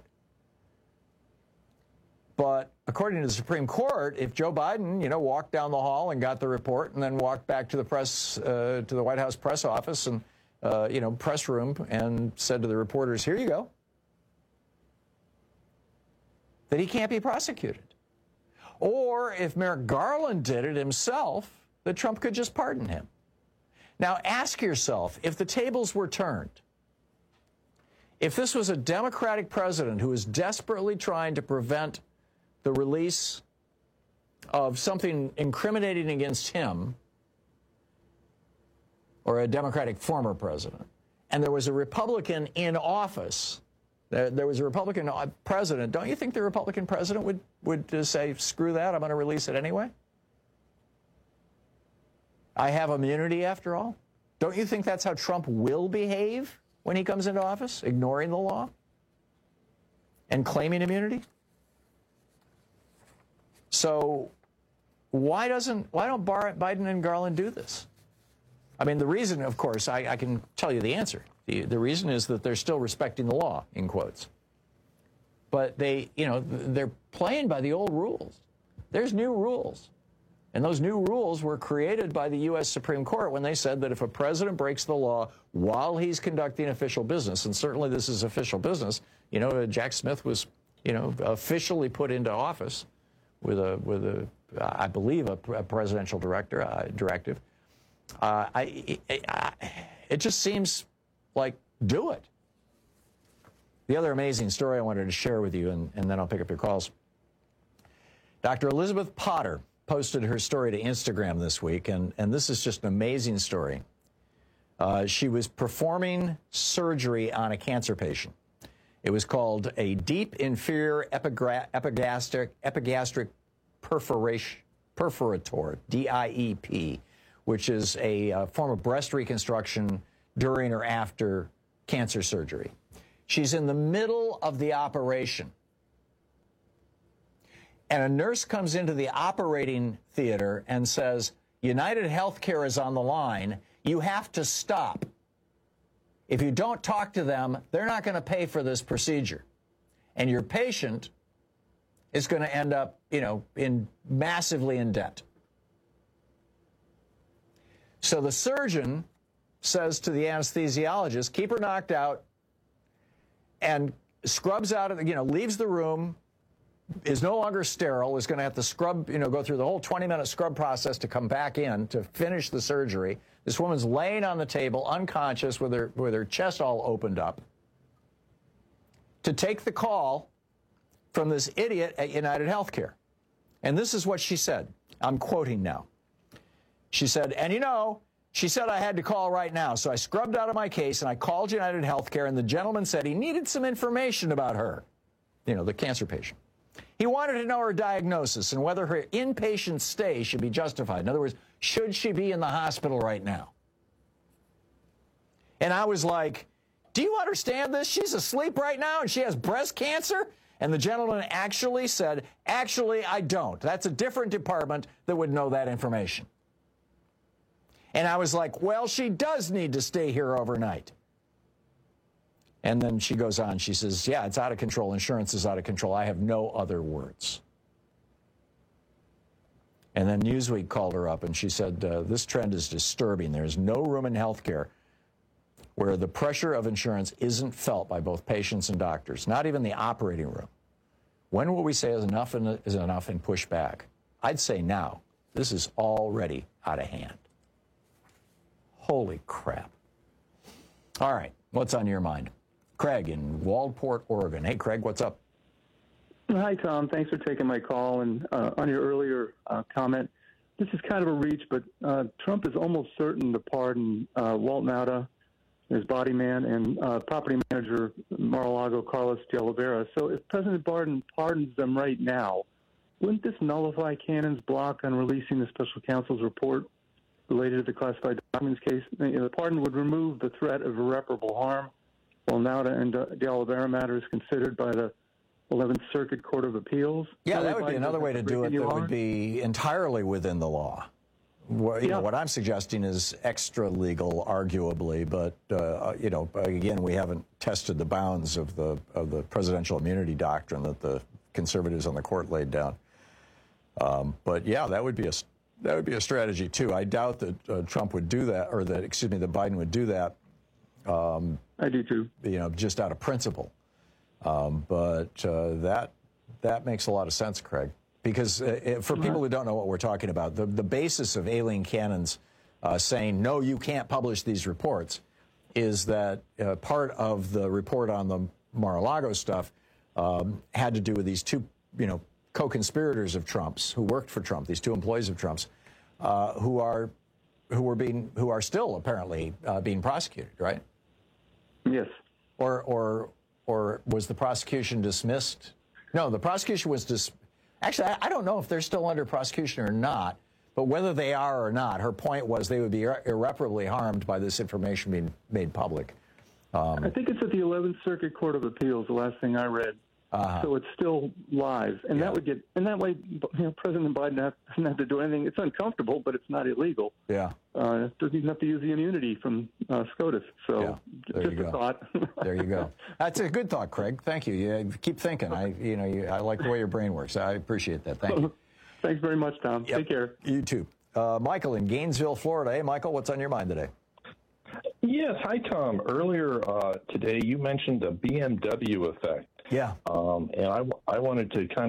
But according to the Supreme Court, if Joe Biden, you know, walked down the hall and got the report and then walked back to the press, uh, to the White House press office and, uh, you know, press room and said to the reporters, here you go, that he can't be prosecuted. Or if Merrick Garland did it himself, that Trump could just pardon him. Now ask yourself, if the tables were turned, if this was a Democratic president who was desperately trying to prevent the release of something incriminating against him, or a Democratic former president, and there was a Republican in office, there was a Republican president, don't you think the Republican president would, would say, screw that, I'm going to release it anyway? I have immunity after all? Don't you think that's how Trump will behave when he comes into office, ignoring the law and claiming immunity? So why doesn't, why don't Biden and Garland do this? I mean, the reason, of course, I, I can tell you the answer. The, the reason is that they're still respecting the law, in quotes. But they, you know, they're playing by the old rules. There's new rules. And those new rules were created by the U S Supreme Court when they said that if a president breaks the law while he's conducting official business, and certainly this is official business, you know, Jack Smith was, you know, officially put into office with a, with a, I believe, a, a presidential director, uh, directive. Uh, I, it, I, it just seems like do it. The other amazing story I wanted to share with you, and, and then I'll pick up your calls. Doctor Elizabeth Potter posted her story to Instagram this week, and, and this is just an amazing story. Uh, she was performing surgery on a cancer patient. It was called a deep inferior epigra- epigastric, epigastric perforation, perforator, D I E P, which is a uh, form of breast reconstruction during or after cancer surgery. She's in the middle of the operation. And a nurse comes into the operating theater and says, United Healthcare is on the line. You have to stop. If you don't talk to them, they're not going to pay for this procedure. And your patient is going to end up, you know, in massively in debt. So the surgeon says to the anesthesiologist, keep her knocked out, and scrubs out of the, you know, leaves the room, is no longer sterile, is going to have to scrub, you know, go through the whole twenty minute scrub process to come back in to finish the surgery. This woman's laying on the table, unconscious, with her, with her chest all opened up, to take the call from this idiot at United Healthcare. And this is what she said. I'm quoting now. She said, and you know, she said I had to call right now, so I scrubbed out of my case and I called United Healthcare, and the gentleman said he needed some information about her, you know, the cancer patient. He wanted to know her diagnosis and whether her inpatient stay should be justified. In other words, should she be in the hospital right now? And I was like, do you understand this? She's asleep right now and she has breast cancer? And the gentleman actually said, actually, I don't. That's a different department that would know that information. And I was like, well, she does need to stay here overnight. And then she goes on, she says, yeah, it's out of control. Insurance is out of control. I have no other words. And then Newsweek called her up and she said, uh, this trend is disturbing. There's no room in healthcare where the pressure of insurance isn't felt by both patients and doctors, not even the operating room. When will we say is enough is enough and push back? I'd say now. This is already out of hand. Holy crap. All right, what's on your mind? Craig in Waldport, Oregon. Hey, Craig, what's up? Hi, Tom. Thanks for taking my call. And uh, on your earlier uh, comment, this is kind of a reach, but uh, Trump is almost certain to pardon uh, Walt Nauta, his body man, and uh, property manager Mar-a-Lago Carlos de Oliveira. So if President Biden pardons them right now, wouldn't this nullify Cannon's block on releasing the special counsel's report related to the classified documents case? You know, the pardon would remove the threat of irreparable harm, while Nauta and uh, de Oliveira matter is considered by the eleventh Circuit Court of Appeals. Yeah, that would be another way to do it that would be entirely within the law. What, you yeah. know, what I'm suggesting is extra legal, arguably, but uh, you know, again, we haven't tested the bounds of the of the presidential immunity doctrine that the conservatives on the court laid down. Um, but yeah, that would be a that would be a strategy too. I doubt that uh, Trump would do that, or that excuse me, that Biden would do that. Um, I do too. You know, just out of principle. Um, but uh, that that makes a lot of sense, Craig. Because uh, for people who don't know what we're talking about, the, the basis of Aileen Cannon's uh, saying, no, you can't publish these reports, is that uh, part of the report on the Mar-a-Lago stuff um, had to do with these two, you know, co-conspirators of Trump's who worked for Trump, these two employees of Trump's, uh, who are who were being who are still apparently uh, being prosecuted, right? Yes. Or or or was the prosecution dismissed? No, the prosecution was dis. Actually, I, I don't know if they're still under prosecution or not, but whether they are or not, her point was they would be irre- irreparably harmed by this information being made public. Um, I think it's at the eleventh Circuit Court of Appeals, the last thing I read. Uh-huh. So it's still live, and yeah. that would get, and that way, you know, President Biden have, doesn't have to do anything. It's uncomfortable, but it's not illegal. Yeah, uh, doesn't even have to use the immunity from uh, SCOTUS. So yeah. there just you a go. thought. There you go. That's a good thought, Craig. Thank you. You keep thinking. I, you know, you, I like the way your brain works. I appreciate that. Thank you. Thanks very much, Tom. Yep. Take care. You too. Uh, Michael in Gainesville, Florida. Hey, Michael, what's on your mind today? Yes. Hi, Tom. Earlier uh, today, you mentioned the B M W effect. Yeah. Um, and I, I wanted to kind of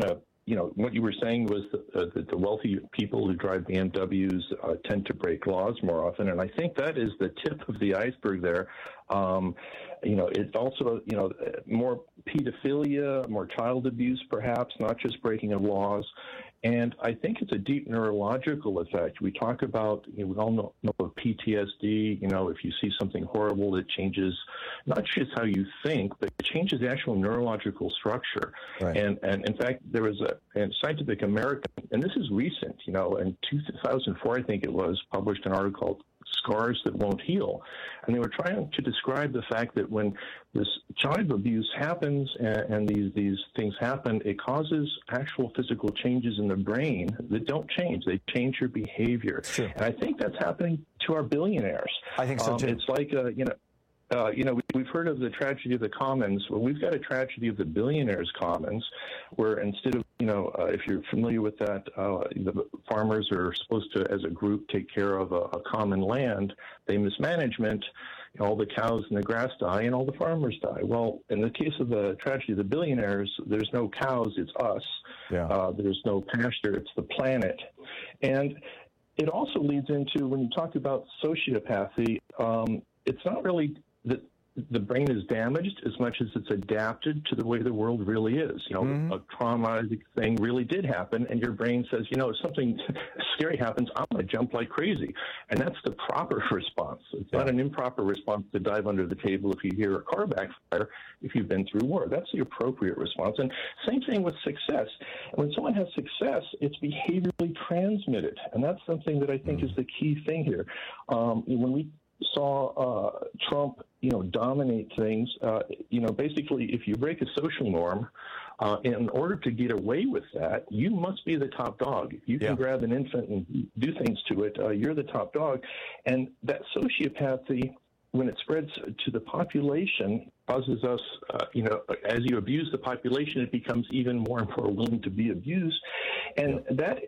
you know, what you were saying was that, uh, that the wealthy people who drive B M Ws uh, tend to break laws more often, and I think that is the tip of the iceberg there. Um, you know, it's also, you know, more pedophilia, more child abuse, perhaps, not just breaking of laws. And I think it's a deep neurological effect. We talk about, you know, we all know, know of P T S D. You know, if you see something horrible, it changes not just how you think, but it changes the actual neurological structure. Right. And, and in fact, there was a, a Scientific American, and this is recent, you know, in two thousand four, I think it was, published an article called Scars That Won't Heal. And they were trying to describe the fact that when this child abuse happens and, and these, these things happen, it causes actual physical changes in the brain that don't change. They change your behavior. Sure. And I think that's happening to our billionaires. I think so, um, too. It's like, uh, you know, Uh, you know, we, we've heard of the tragedy of the commons. Well, we've got a tragedy of the billionaires' commons, where instead of, you know, uh, if you're familiar with that, uh, the farmers are supposed to, as a group, take care of a, a common land. They mismanagement, you know, all the cows and the grass die, and all the farmers die. Well, in the case of the tragedy of the billionaires, there's no cows, it's us. Yeah. Uh, there's no pasture, it's the planet. And it also leads into, when you talk about sociopathy, um, it's not really that the brain is damaged as much as it's adapted to the way the world really is. You know, mm-hmm. a traumatic thing really did happen, and your brain says, you know, if something scary happens, I'm going to jump like crazy. And that's the proper response. It's yeah. not an improper response to dive under the table if you hear a car backfire, if you've been through war. That's the appropriate response. And same thing with success. When someone has success, it's behaviorally transmitted. And that's something that I think mm-hmm. is the key thing here. Um, when we saw uh, Trump, you know, dominate things. Uh, you know, basically, if you break a social norm, uh, in order to get away with that, you must be the top dog. If you can yeah. grab an infant and do things to it, uh, you're the top dog. And that sociopathy, when it spreads to the population, causes us, uh, you know, as you abuse the population, it becomes even more and more willing to be abused. And yeah. that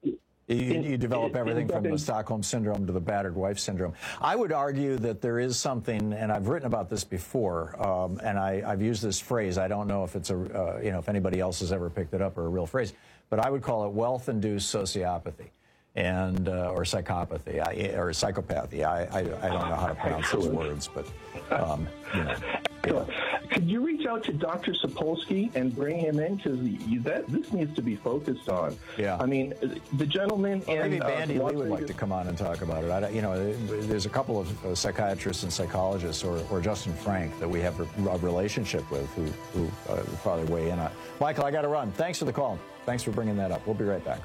You, you develop everything from the Stockholm Syndrome to the battered wife syndrome. I would argue that there is something, and I've written about this before, um, and I, I've used this phrase. I don't know if it's a, uh, you know, if anybody else has ever picked it up or a real phrase, but I would call it wealth-induced sociopathy, and uh, or psychopathy, I, or psychopathy. I, I I don't know how to pronounce those words, but um, you know. Yeah. Could you reach out to Doctor Sapolsky and bring him in, because that this needs to be focused on? Yeah. I mean, the gentleman well, and maybe Bandy uh, Lee would like to come on and talk about it. I, you know, there's a couple of uh, psychiatrists and psychologists, or, or Justin Frank, that we have a, a relationship with, who who uh, would probably weigh in on. Michael, I got to run. Thanks for the call. Thanks for bringing that up. We'll be right back.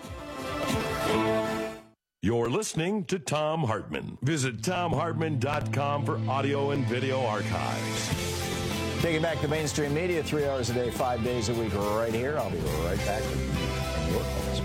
You're listening to Thom Hartmann. Visit Thom Hartmann dot com for audio and video archives. Taking back the mainstream media three hours a day, five days a week, right here. I'll be right back with your calls.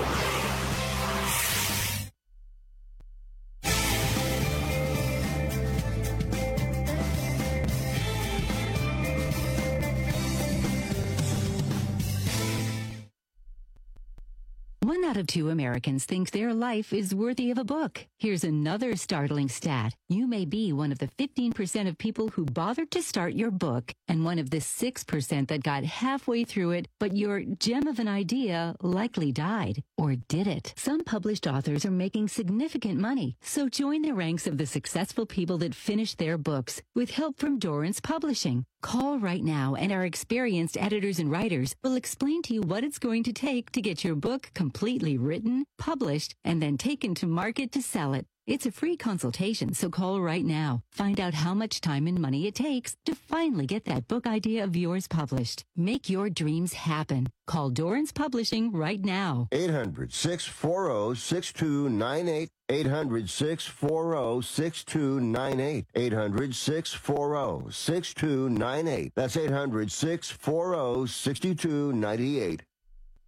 One out of two Americans think their life is worthy of a book. Here's another startling stat. You may be one of the fifteen percent of people who bothered to start your book, and one of the six percent that got halfway through it, but your gem of an idea likely died. Or did it? Some published authors are making significant money, so join the ranks of the successful people that finish their books with help from Dorrance Publishing. Call right now, and our experienced editors and writers will explain to you what it's going to take to get your book completely written, published, and then taken to market to sell it. It's a free consultation, so call right now. Find out how much time and money it takes to finally get that book idea of yours published. Make your dreams happen. Call Dorrance Publishing right now. eight hundred, six four zero, six two nine eight. eight hundred, six four zero, six two nine eight. eight hundred, six four zero, six two nine eight. That's eight hundred, six four zero, six two nine eight.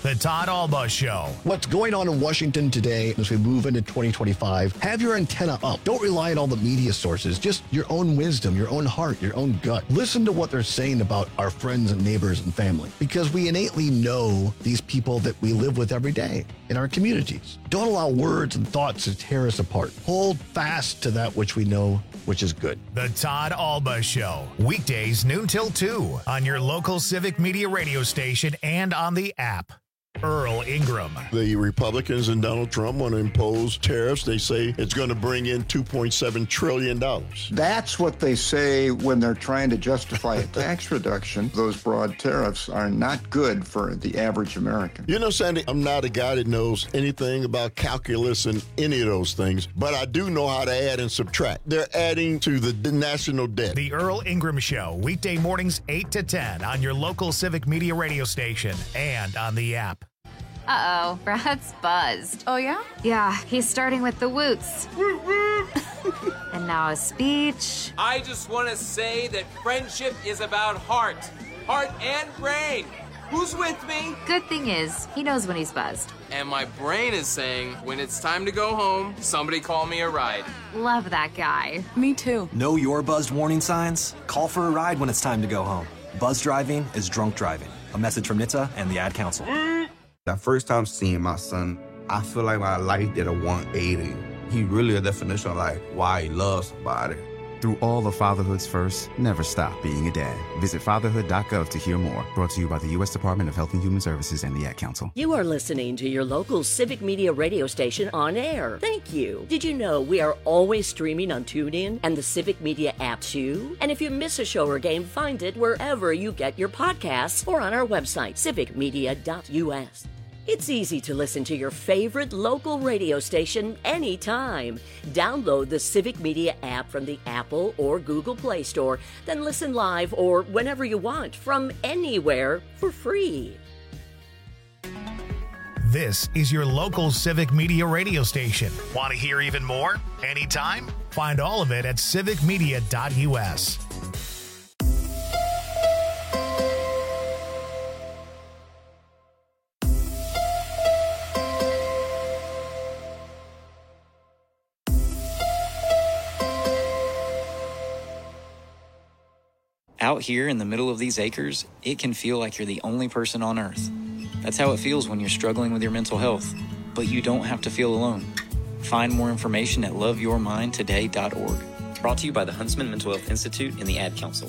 The Todd Alba Show. What's going on in Washington today as we move into twenty twenty-five? Have your antenna up. Don't rely on all the media sources. Just your own wisdom, your own heart, your own gut. Listen to what they're saying about our friends and neighbors and family, because we innately know these people that we live with every day in our communities. Don't allow words and thoughts to tear us apart. Hold fast to that which we know, which is good. The Todd Alba Show. Weekdays noon till two on your local Civic Media radio station and on the app. Earl Ingram. The Republicans and Donald Trump want to impose tariffs. They say it's going to bring in two point seven trillion dollars. That's what they say when they're trying to justify a tax reduction. Those broad tariffs are not good for the average American. You know, Sandy, I'm not a guy that knows anything about calculus and any of those things, but I do know how to add and subtract. They're adding to the national debt. The Earl Ingram Show, weekday mornings eight to ten on your local Civic Media radio station and on the app. Uh-oh, Brad's buzzed. Oh, yeah? Yeah, he's starting with the woots. And now a speech. I just want to say that friendship is about heart. Heart and brain. Who's with me? Good thing is, he knows when he's buzzed. And my brain is saying, when it's time to go home, somebody call me a ride. Love that guy. Me too. Know your buzzed warning signs? Call for a ride when it's time to go home. Buzz driving is drunk driving. A message from N H T S A and the Ad Council. The first time seeing my son, I feel like my life did a one eighty. He really a definition of like why he loves somebody. Through all the fatherhood's first, never stop being a dad. Visit fatherhood dot gov to hear more. Brought to you by the U S Department of Health and Human Services and the Ad Council. You are listening to your local Civic Media radio station on air. Thank you. Did you know we are always streaming on TuneIn and the Civic Media app too? And if you miss a show or game, find it wherever you get your podcasts or on our website, civic media dot U S. It's easy to listen to your favorite local radio station anytime. Download the Civic Media app from the Apple or Google Play Store, then listen live or whenever you want from anywhere for free. This is your local Civic Media radio station. Want to hear even more? Anytime? Find all of it at civic media dot U S. Out here in the middle of these acres, it can feel like you're the only person on Earth. That's how it feels when you're struggling with your mental health. But you don't have to feel alone. Find more information at love your mind today dot org. Brought to you by the Huntsman Mental Health Institute and the Ad Council.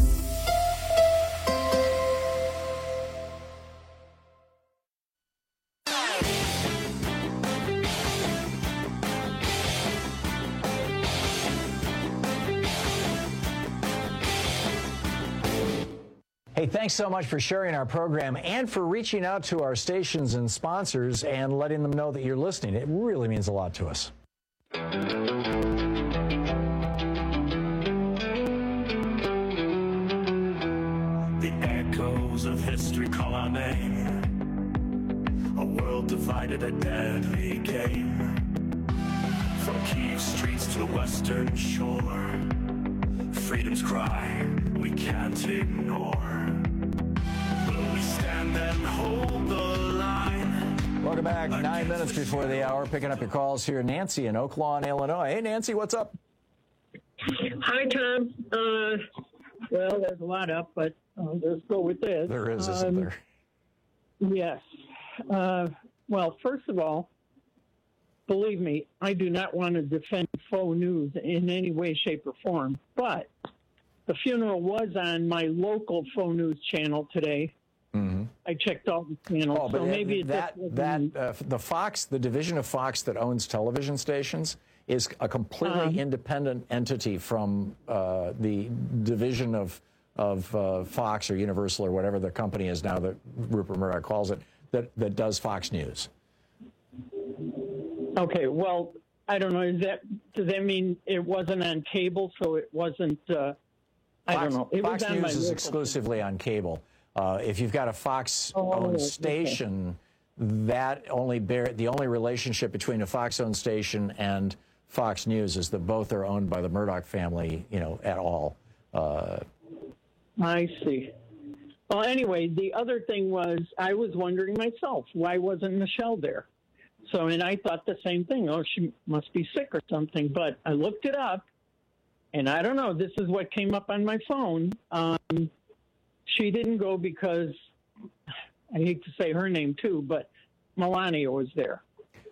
Hey, thanks so much for sharing our program and for reaching out to our stations and sponsors and letting them know that you're listening. It really means a lot to us. The echoes of history call our name. A world divided, a deadly game. From Kyiv streets to the western shore, freedom's cry we can't ignore. Will we stand and hold the line? Welcome back. Nine minutes before the hour. Picking up your calls here. Nancy in Oak Lawn, Illinois. Hey, Nancy, what's up? Hi, Tom. Uh, well, there's a lot up, but uh, let's go with this. There is, isn't um, there? Yes. Uh, well, first of all, believe me, I do not want to defend faux news in any way, shape, or form, but the funeral was on my local faux news channel today. Mm-hmm. I checked all the channels, oh, but so maybe it, that that uh, the Fox, the division of Fox that owns television stations, is a completely uh-huh. independent entity from uh, the division of of uh, Fox or Universal or whatever the company is now that Rupert Murdoch calls it, that that does Fox News. Okay, well, I don't know. Is that does that mean it wasn't on cable, so it wasn't? Uh, I Fox, don't know. It Fox was on News my is exclusively on cable. Uh, if you've got a Fox-owned oh, station, okay. that only bear the only relationship between a Fox-owned station and Fox News is that both are owned by the Murdoch family. You know, at all. Uh, I see. Well, anyway, the other thing was I was wondering myself, why wasn't Michelle there? So, and I thought the same thing. Oh, she must be sick or something. But I looked it up, and I don't know. This is what came up on my phone. Um, she didn't go because, I hate to say her name too, but Melania was there.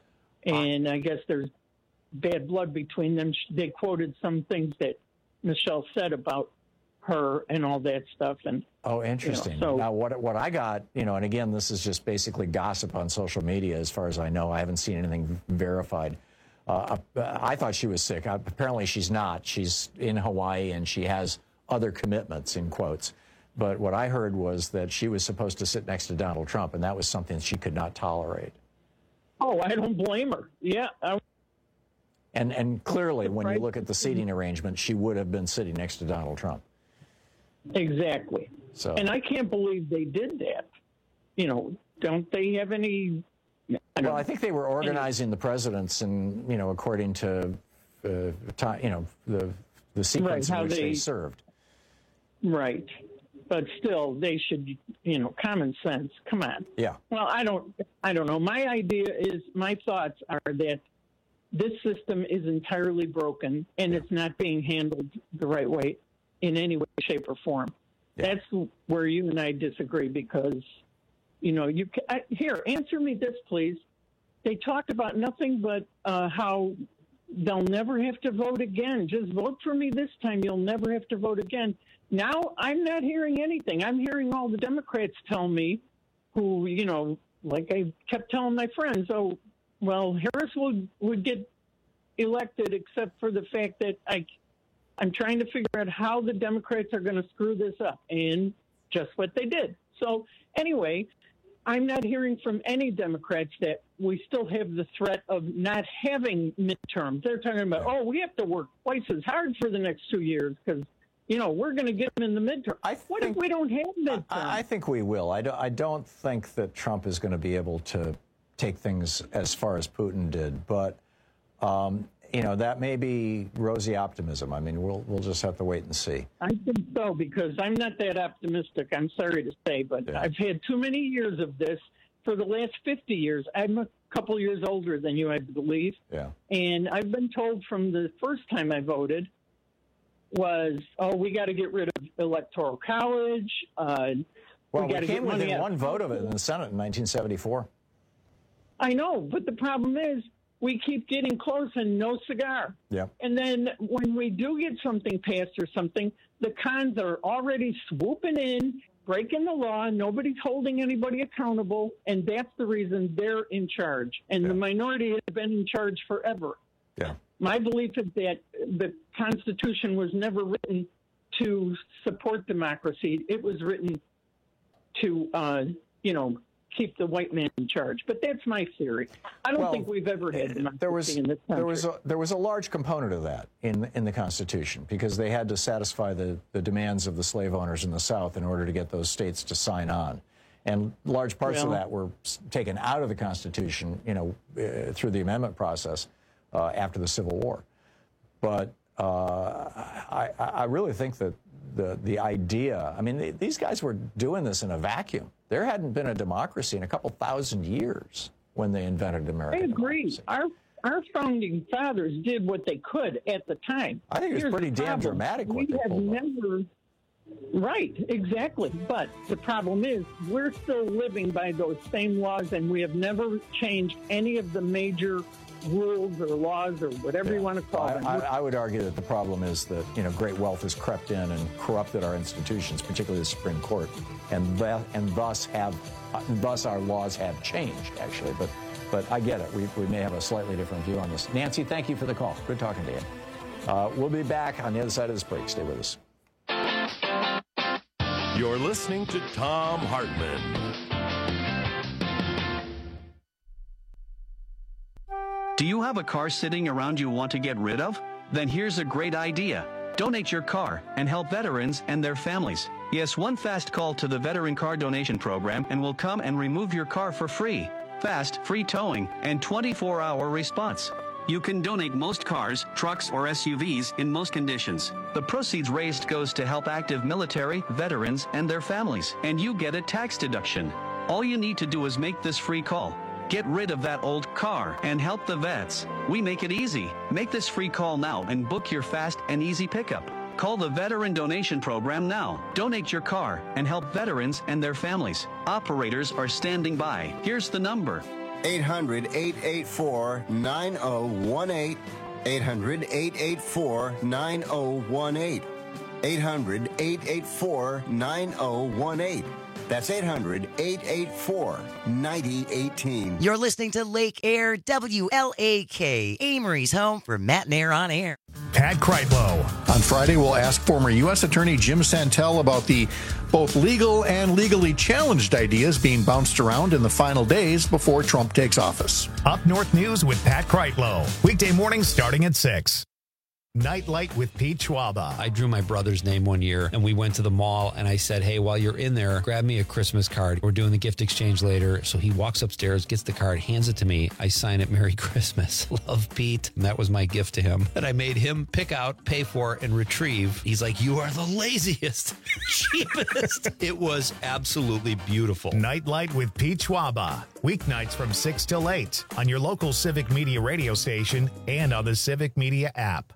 And I guess there's bad blood between them. They quoted some things that Michelle said about her and all that stuff. And oh, interesting. You know, so, now, what what I got, you know, and again, this is just basically gossip on social media, as far as I know. I haven't seen anything verified. Uh, I thought she was sick. Apparently, she's not. She's in Hawaii and she has other commitments, in quotes. But what I heard was that she was supposed to sit next to Donald Trump, and that was something she could not tolerate. Oh, I don't blame her. Yeah. I And and clearly, when you look at the seating arrangement, she would have been sitting next to Donald Trump. Exactly. So, and I can't believe they did that. You know, don't they have any? I well, I think they were organizing any, the presidents, and you know, according to, uh, time, you know, the the sequence right, in which they, they served. Right. But still, they should, you know, common sense. Come on. Yeah. Well, I don't, I don't know. My idea is, my thoughts are that this system is entirely broken and it's not being handled the right way in any way, shape, or form. Yeah. That's where you and I disagree because, you know, you I, here, answer me this, please. They talked about nothing but uh, how they'll never have to vote again. Just vote for me this time. You'll never have to vote again. Now I'm not hearing anything. I'm hearing all the Democrats tell me, who, you know, like I kept telling my friends, oh, well, Harris would, would get elected except for the fact that I, I'm trying to figure out how the Democrats are going to screw this up, and just what they did. So anyway, I'm not hearing from any Democrats that we still have the threat of not having midterms. They're talking about, oh, we have to work twice as hard for the next two years because, you know, we're going to get them in the midterm. I what if we don't have midterms? I, I think we will. I, do, I don't think that Trump is going to be able to take things as far as Putin did. But, um, you know, that may be rosy optimism. I mean, we'll we'll just have to wait and see. I think so, because I'm not that optimistic. I'm sorry to say, but yeah. I've had too many years of this for the last fifty years. I'm a couple years older than you, I believe. Yeah. And I've been told from the first time I voted was, oh, we got to get rid of Electoral College. Uh, well, we, we came within one vote of it in the Senate in nineteen seventy-four. I know, but the problem is we keep getting close and no cigar. Yeah. And then when we do get something passed or something, the cons are already swooping in, breaking the law. Nobody's holding anybody accountable, and that's the reason they're in charge. And yeah. the minority has been in charge forever. Yeah. My belief is that the Constitution was never written to support democracy. It was written to, uh, you know, keep the white man in charge. But that's my theory. I don't well, think we've ever had democracy there was, in this country. There was, a, there was a large component of that in, in the Constitution because they had to satisfy the, the demands of the slave owners in the South in order to get those states to sign on. And large parts well, of that were taken out of the Constitution, you know, uh, through the amendment process uh, after the Civil War. But uh, I, I really think that the, the idea, I mean, they, these guys were doing this in a vacuum. There hadn't been a democracy in a couple thousand years when they invented American I agree. democracy. Our, our founding fathers did what they could at the time. I think it was Here's pretty damn dramatic what we they have pulled never, off. Right, exactly. But the problem is we're still living by those same laws, and we have never changed any of the major rules or laws or whatever yeah. you want to call I, them. I, I would argue that the problem is that, you know, great wealth has crept in and corrupted our institutions, particularly the Supreme Court, and th- and thus have uh, thus our laws have changed, actually. But but I get it. We, we may have a slightly different view on this. Nancy, thank you for the call. Good talking to you. Uh, we'll be back on the other side of this break. Stay with us. You're listening to Thom Hartmann. Do you have a car sitting around you want to get rid of? Then here's a great idea. Donate your car and help veterans and their families. Yes, one fast call to the Veteran Car Donation Program and we'll come and remove your car for free. Fast, free towing, and twenty-four hour response. You can donate most cars, trucks, or S U Vs in most conditions. The proceeds raised goes to help active military, veterans, and their families, and you get a tax deduction. All you need to do is make this free call. Get rid of that old car and help the vets. We make it easy. Make this free call now and book your fast and easy pickup. Call the Veteran Donation Program now. Donate your car and help veterans and their families. Operators are standing by. Here's the number. eight hundred, eight eight four, nine oh one eight. eight hundred, eight eight four, nine oh one eight. eight hundred, eight eight four, nine oh one eight. That's eight hundred, eight eight four, nine oh one eight. You're listening to Lake Air W L A K, Amory's home for Matt and Air on Air. Pat Kreitlow. On Friday, we'll ask former U S Attorney Jim Santel about the both legal and legally challenged ideas being bounced around in the final days before Trump takes office. Up North News with Pat Kreitlow. Weekday mornings starting at six. Nightlight with Pete Schwaba. I drew my brother's name one year, and we went to the mall, and I said, hey, while you're in there, grab me a Christmas card. We're doing the gift exchange later. So he walks upstairs, gets the card, hands it to me. I sign it, Merry Christmas. Love, Pete. And that was my gift to him that I made him pick out, pay for, and retrieve. He's like, you are the laziest, cheapest. It was absolutely beautiful. Nightlight with Pete Schwaba. Weeknights from six till eight on your local Civic Media radio station and on the Civic Media app.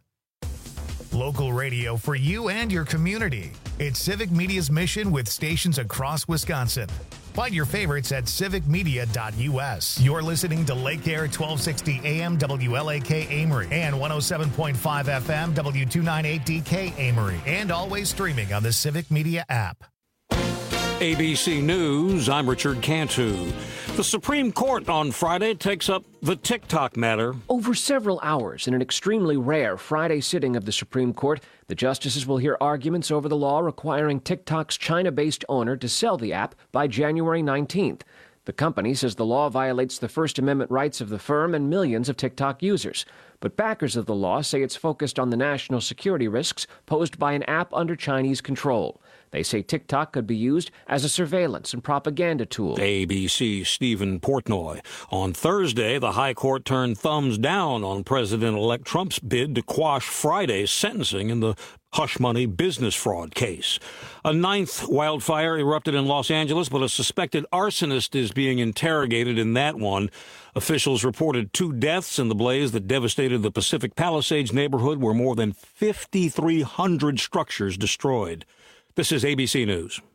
Local radio for you and your community. It's Civic Media's mission with stations across Wisconsin. Find your favorites at civic media dot U S. You're listening to Lake Air twelve sixty A M W L A K Amory and one oh seven point five F M W two ninety-eight D K Amory, and always streaming on the Civic Media app. A B C News, I'm Richard Cantu. The Supreme Court on Friday takes up the TikTok matter. Over several hours in an extremely rare Friday sitting of the Supreme Court, the justices will hear arguments over the law requiring TikTok's China-based owner to sell the app by January nineteenth. The company says the law violates the First Amendment rights of the firm and millions of TikTok users. But backers of the law say it's focused on the national security risks posed by an app under Chinese control. They say TikTok could be used as a surveillance and propaganda tool. A B C's Stephen Portnoy. On Thursday, the High Court turned thumbs down on President-elect Trump's bid to quash Friday's sentencing in the hush money business fraud case. A ninth wildfire erupted in Los Angeles, but a suspected arsonist is being interrogated in that one. Officials reported two deaths in the blaze that devastated the Pacific Palisades neighborhood, where more than fifty-three hundred structures destroyed. This is A B C News.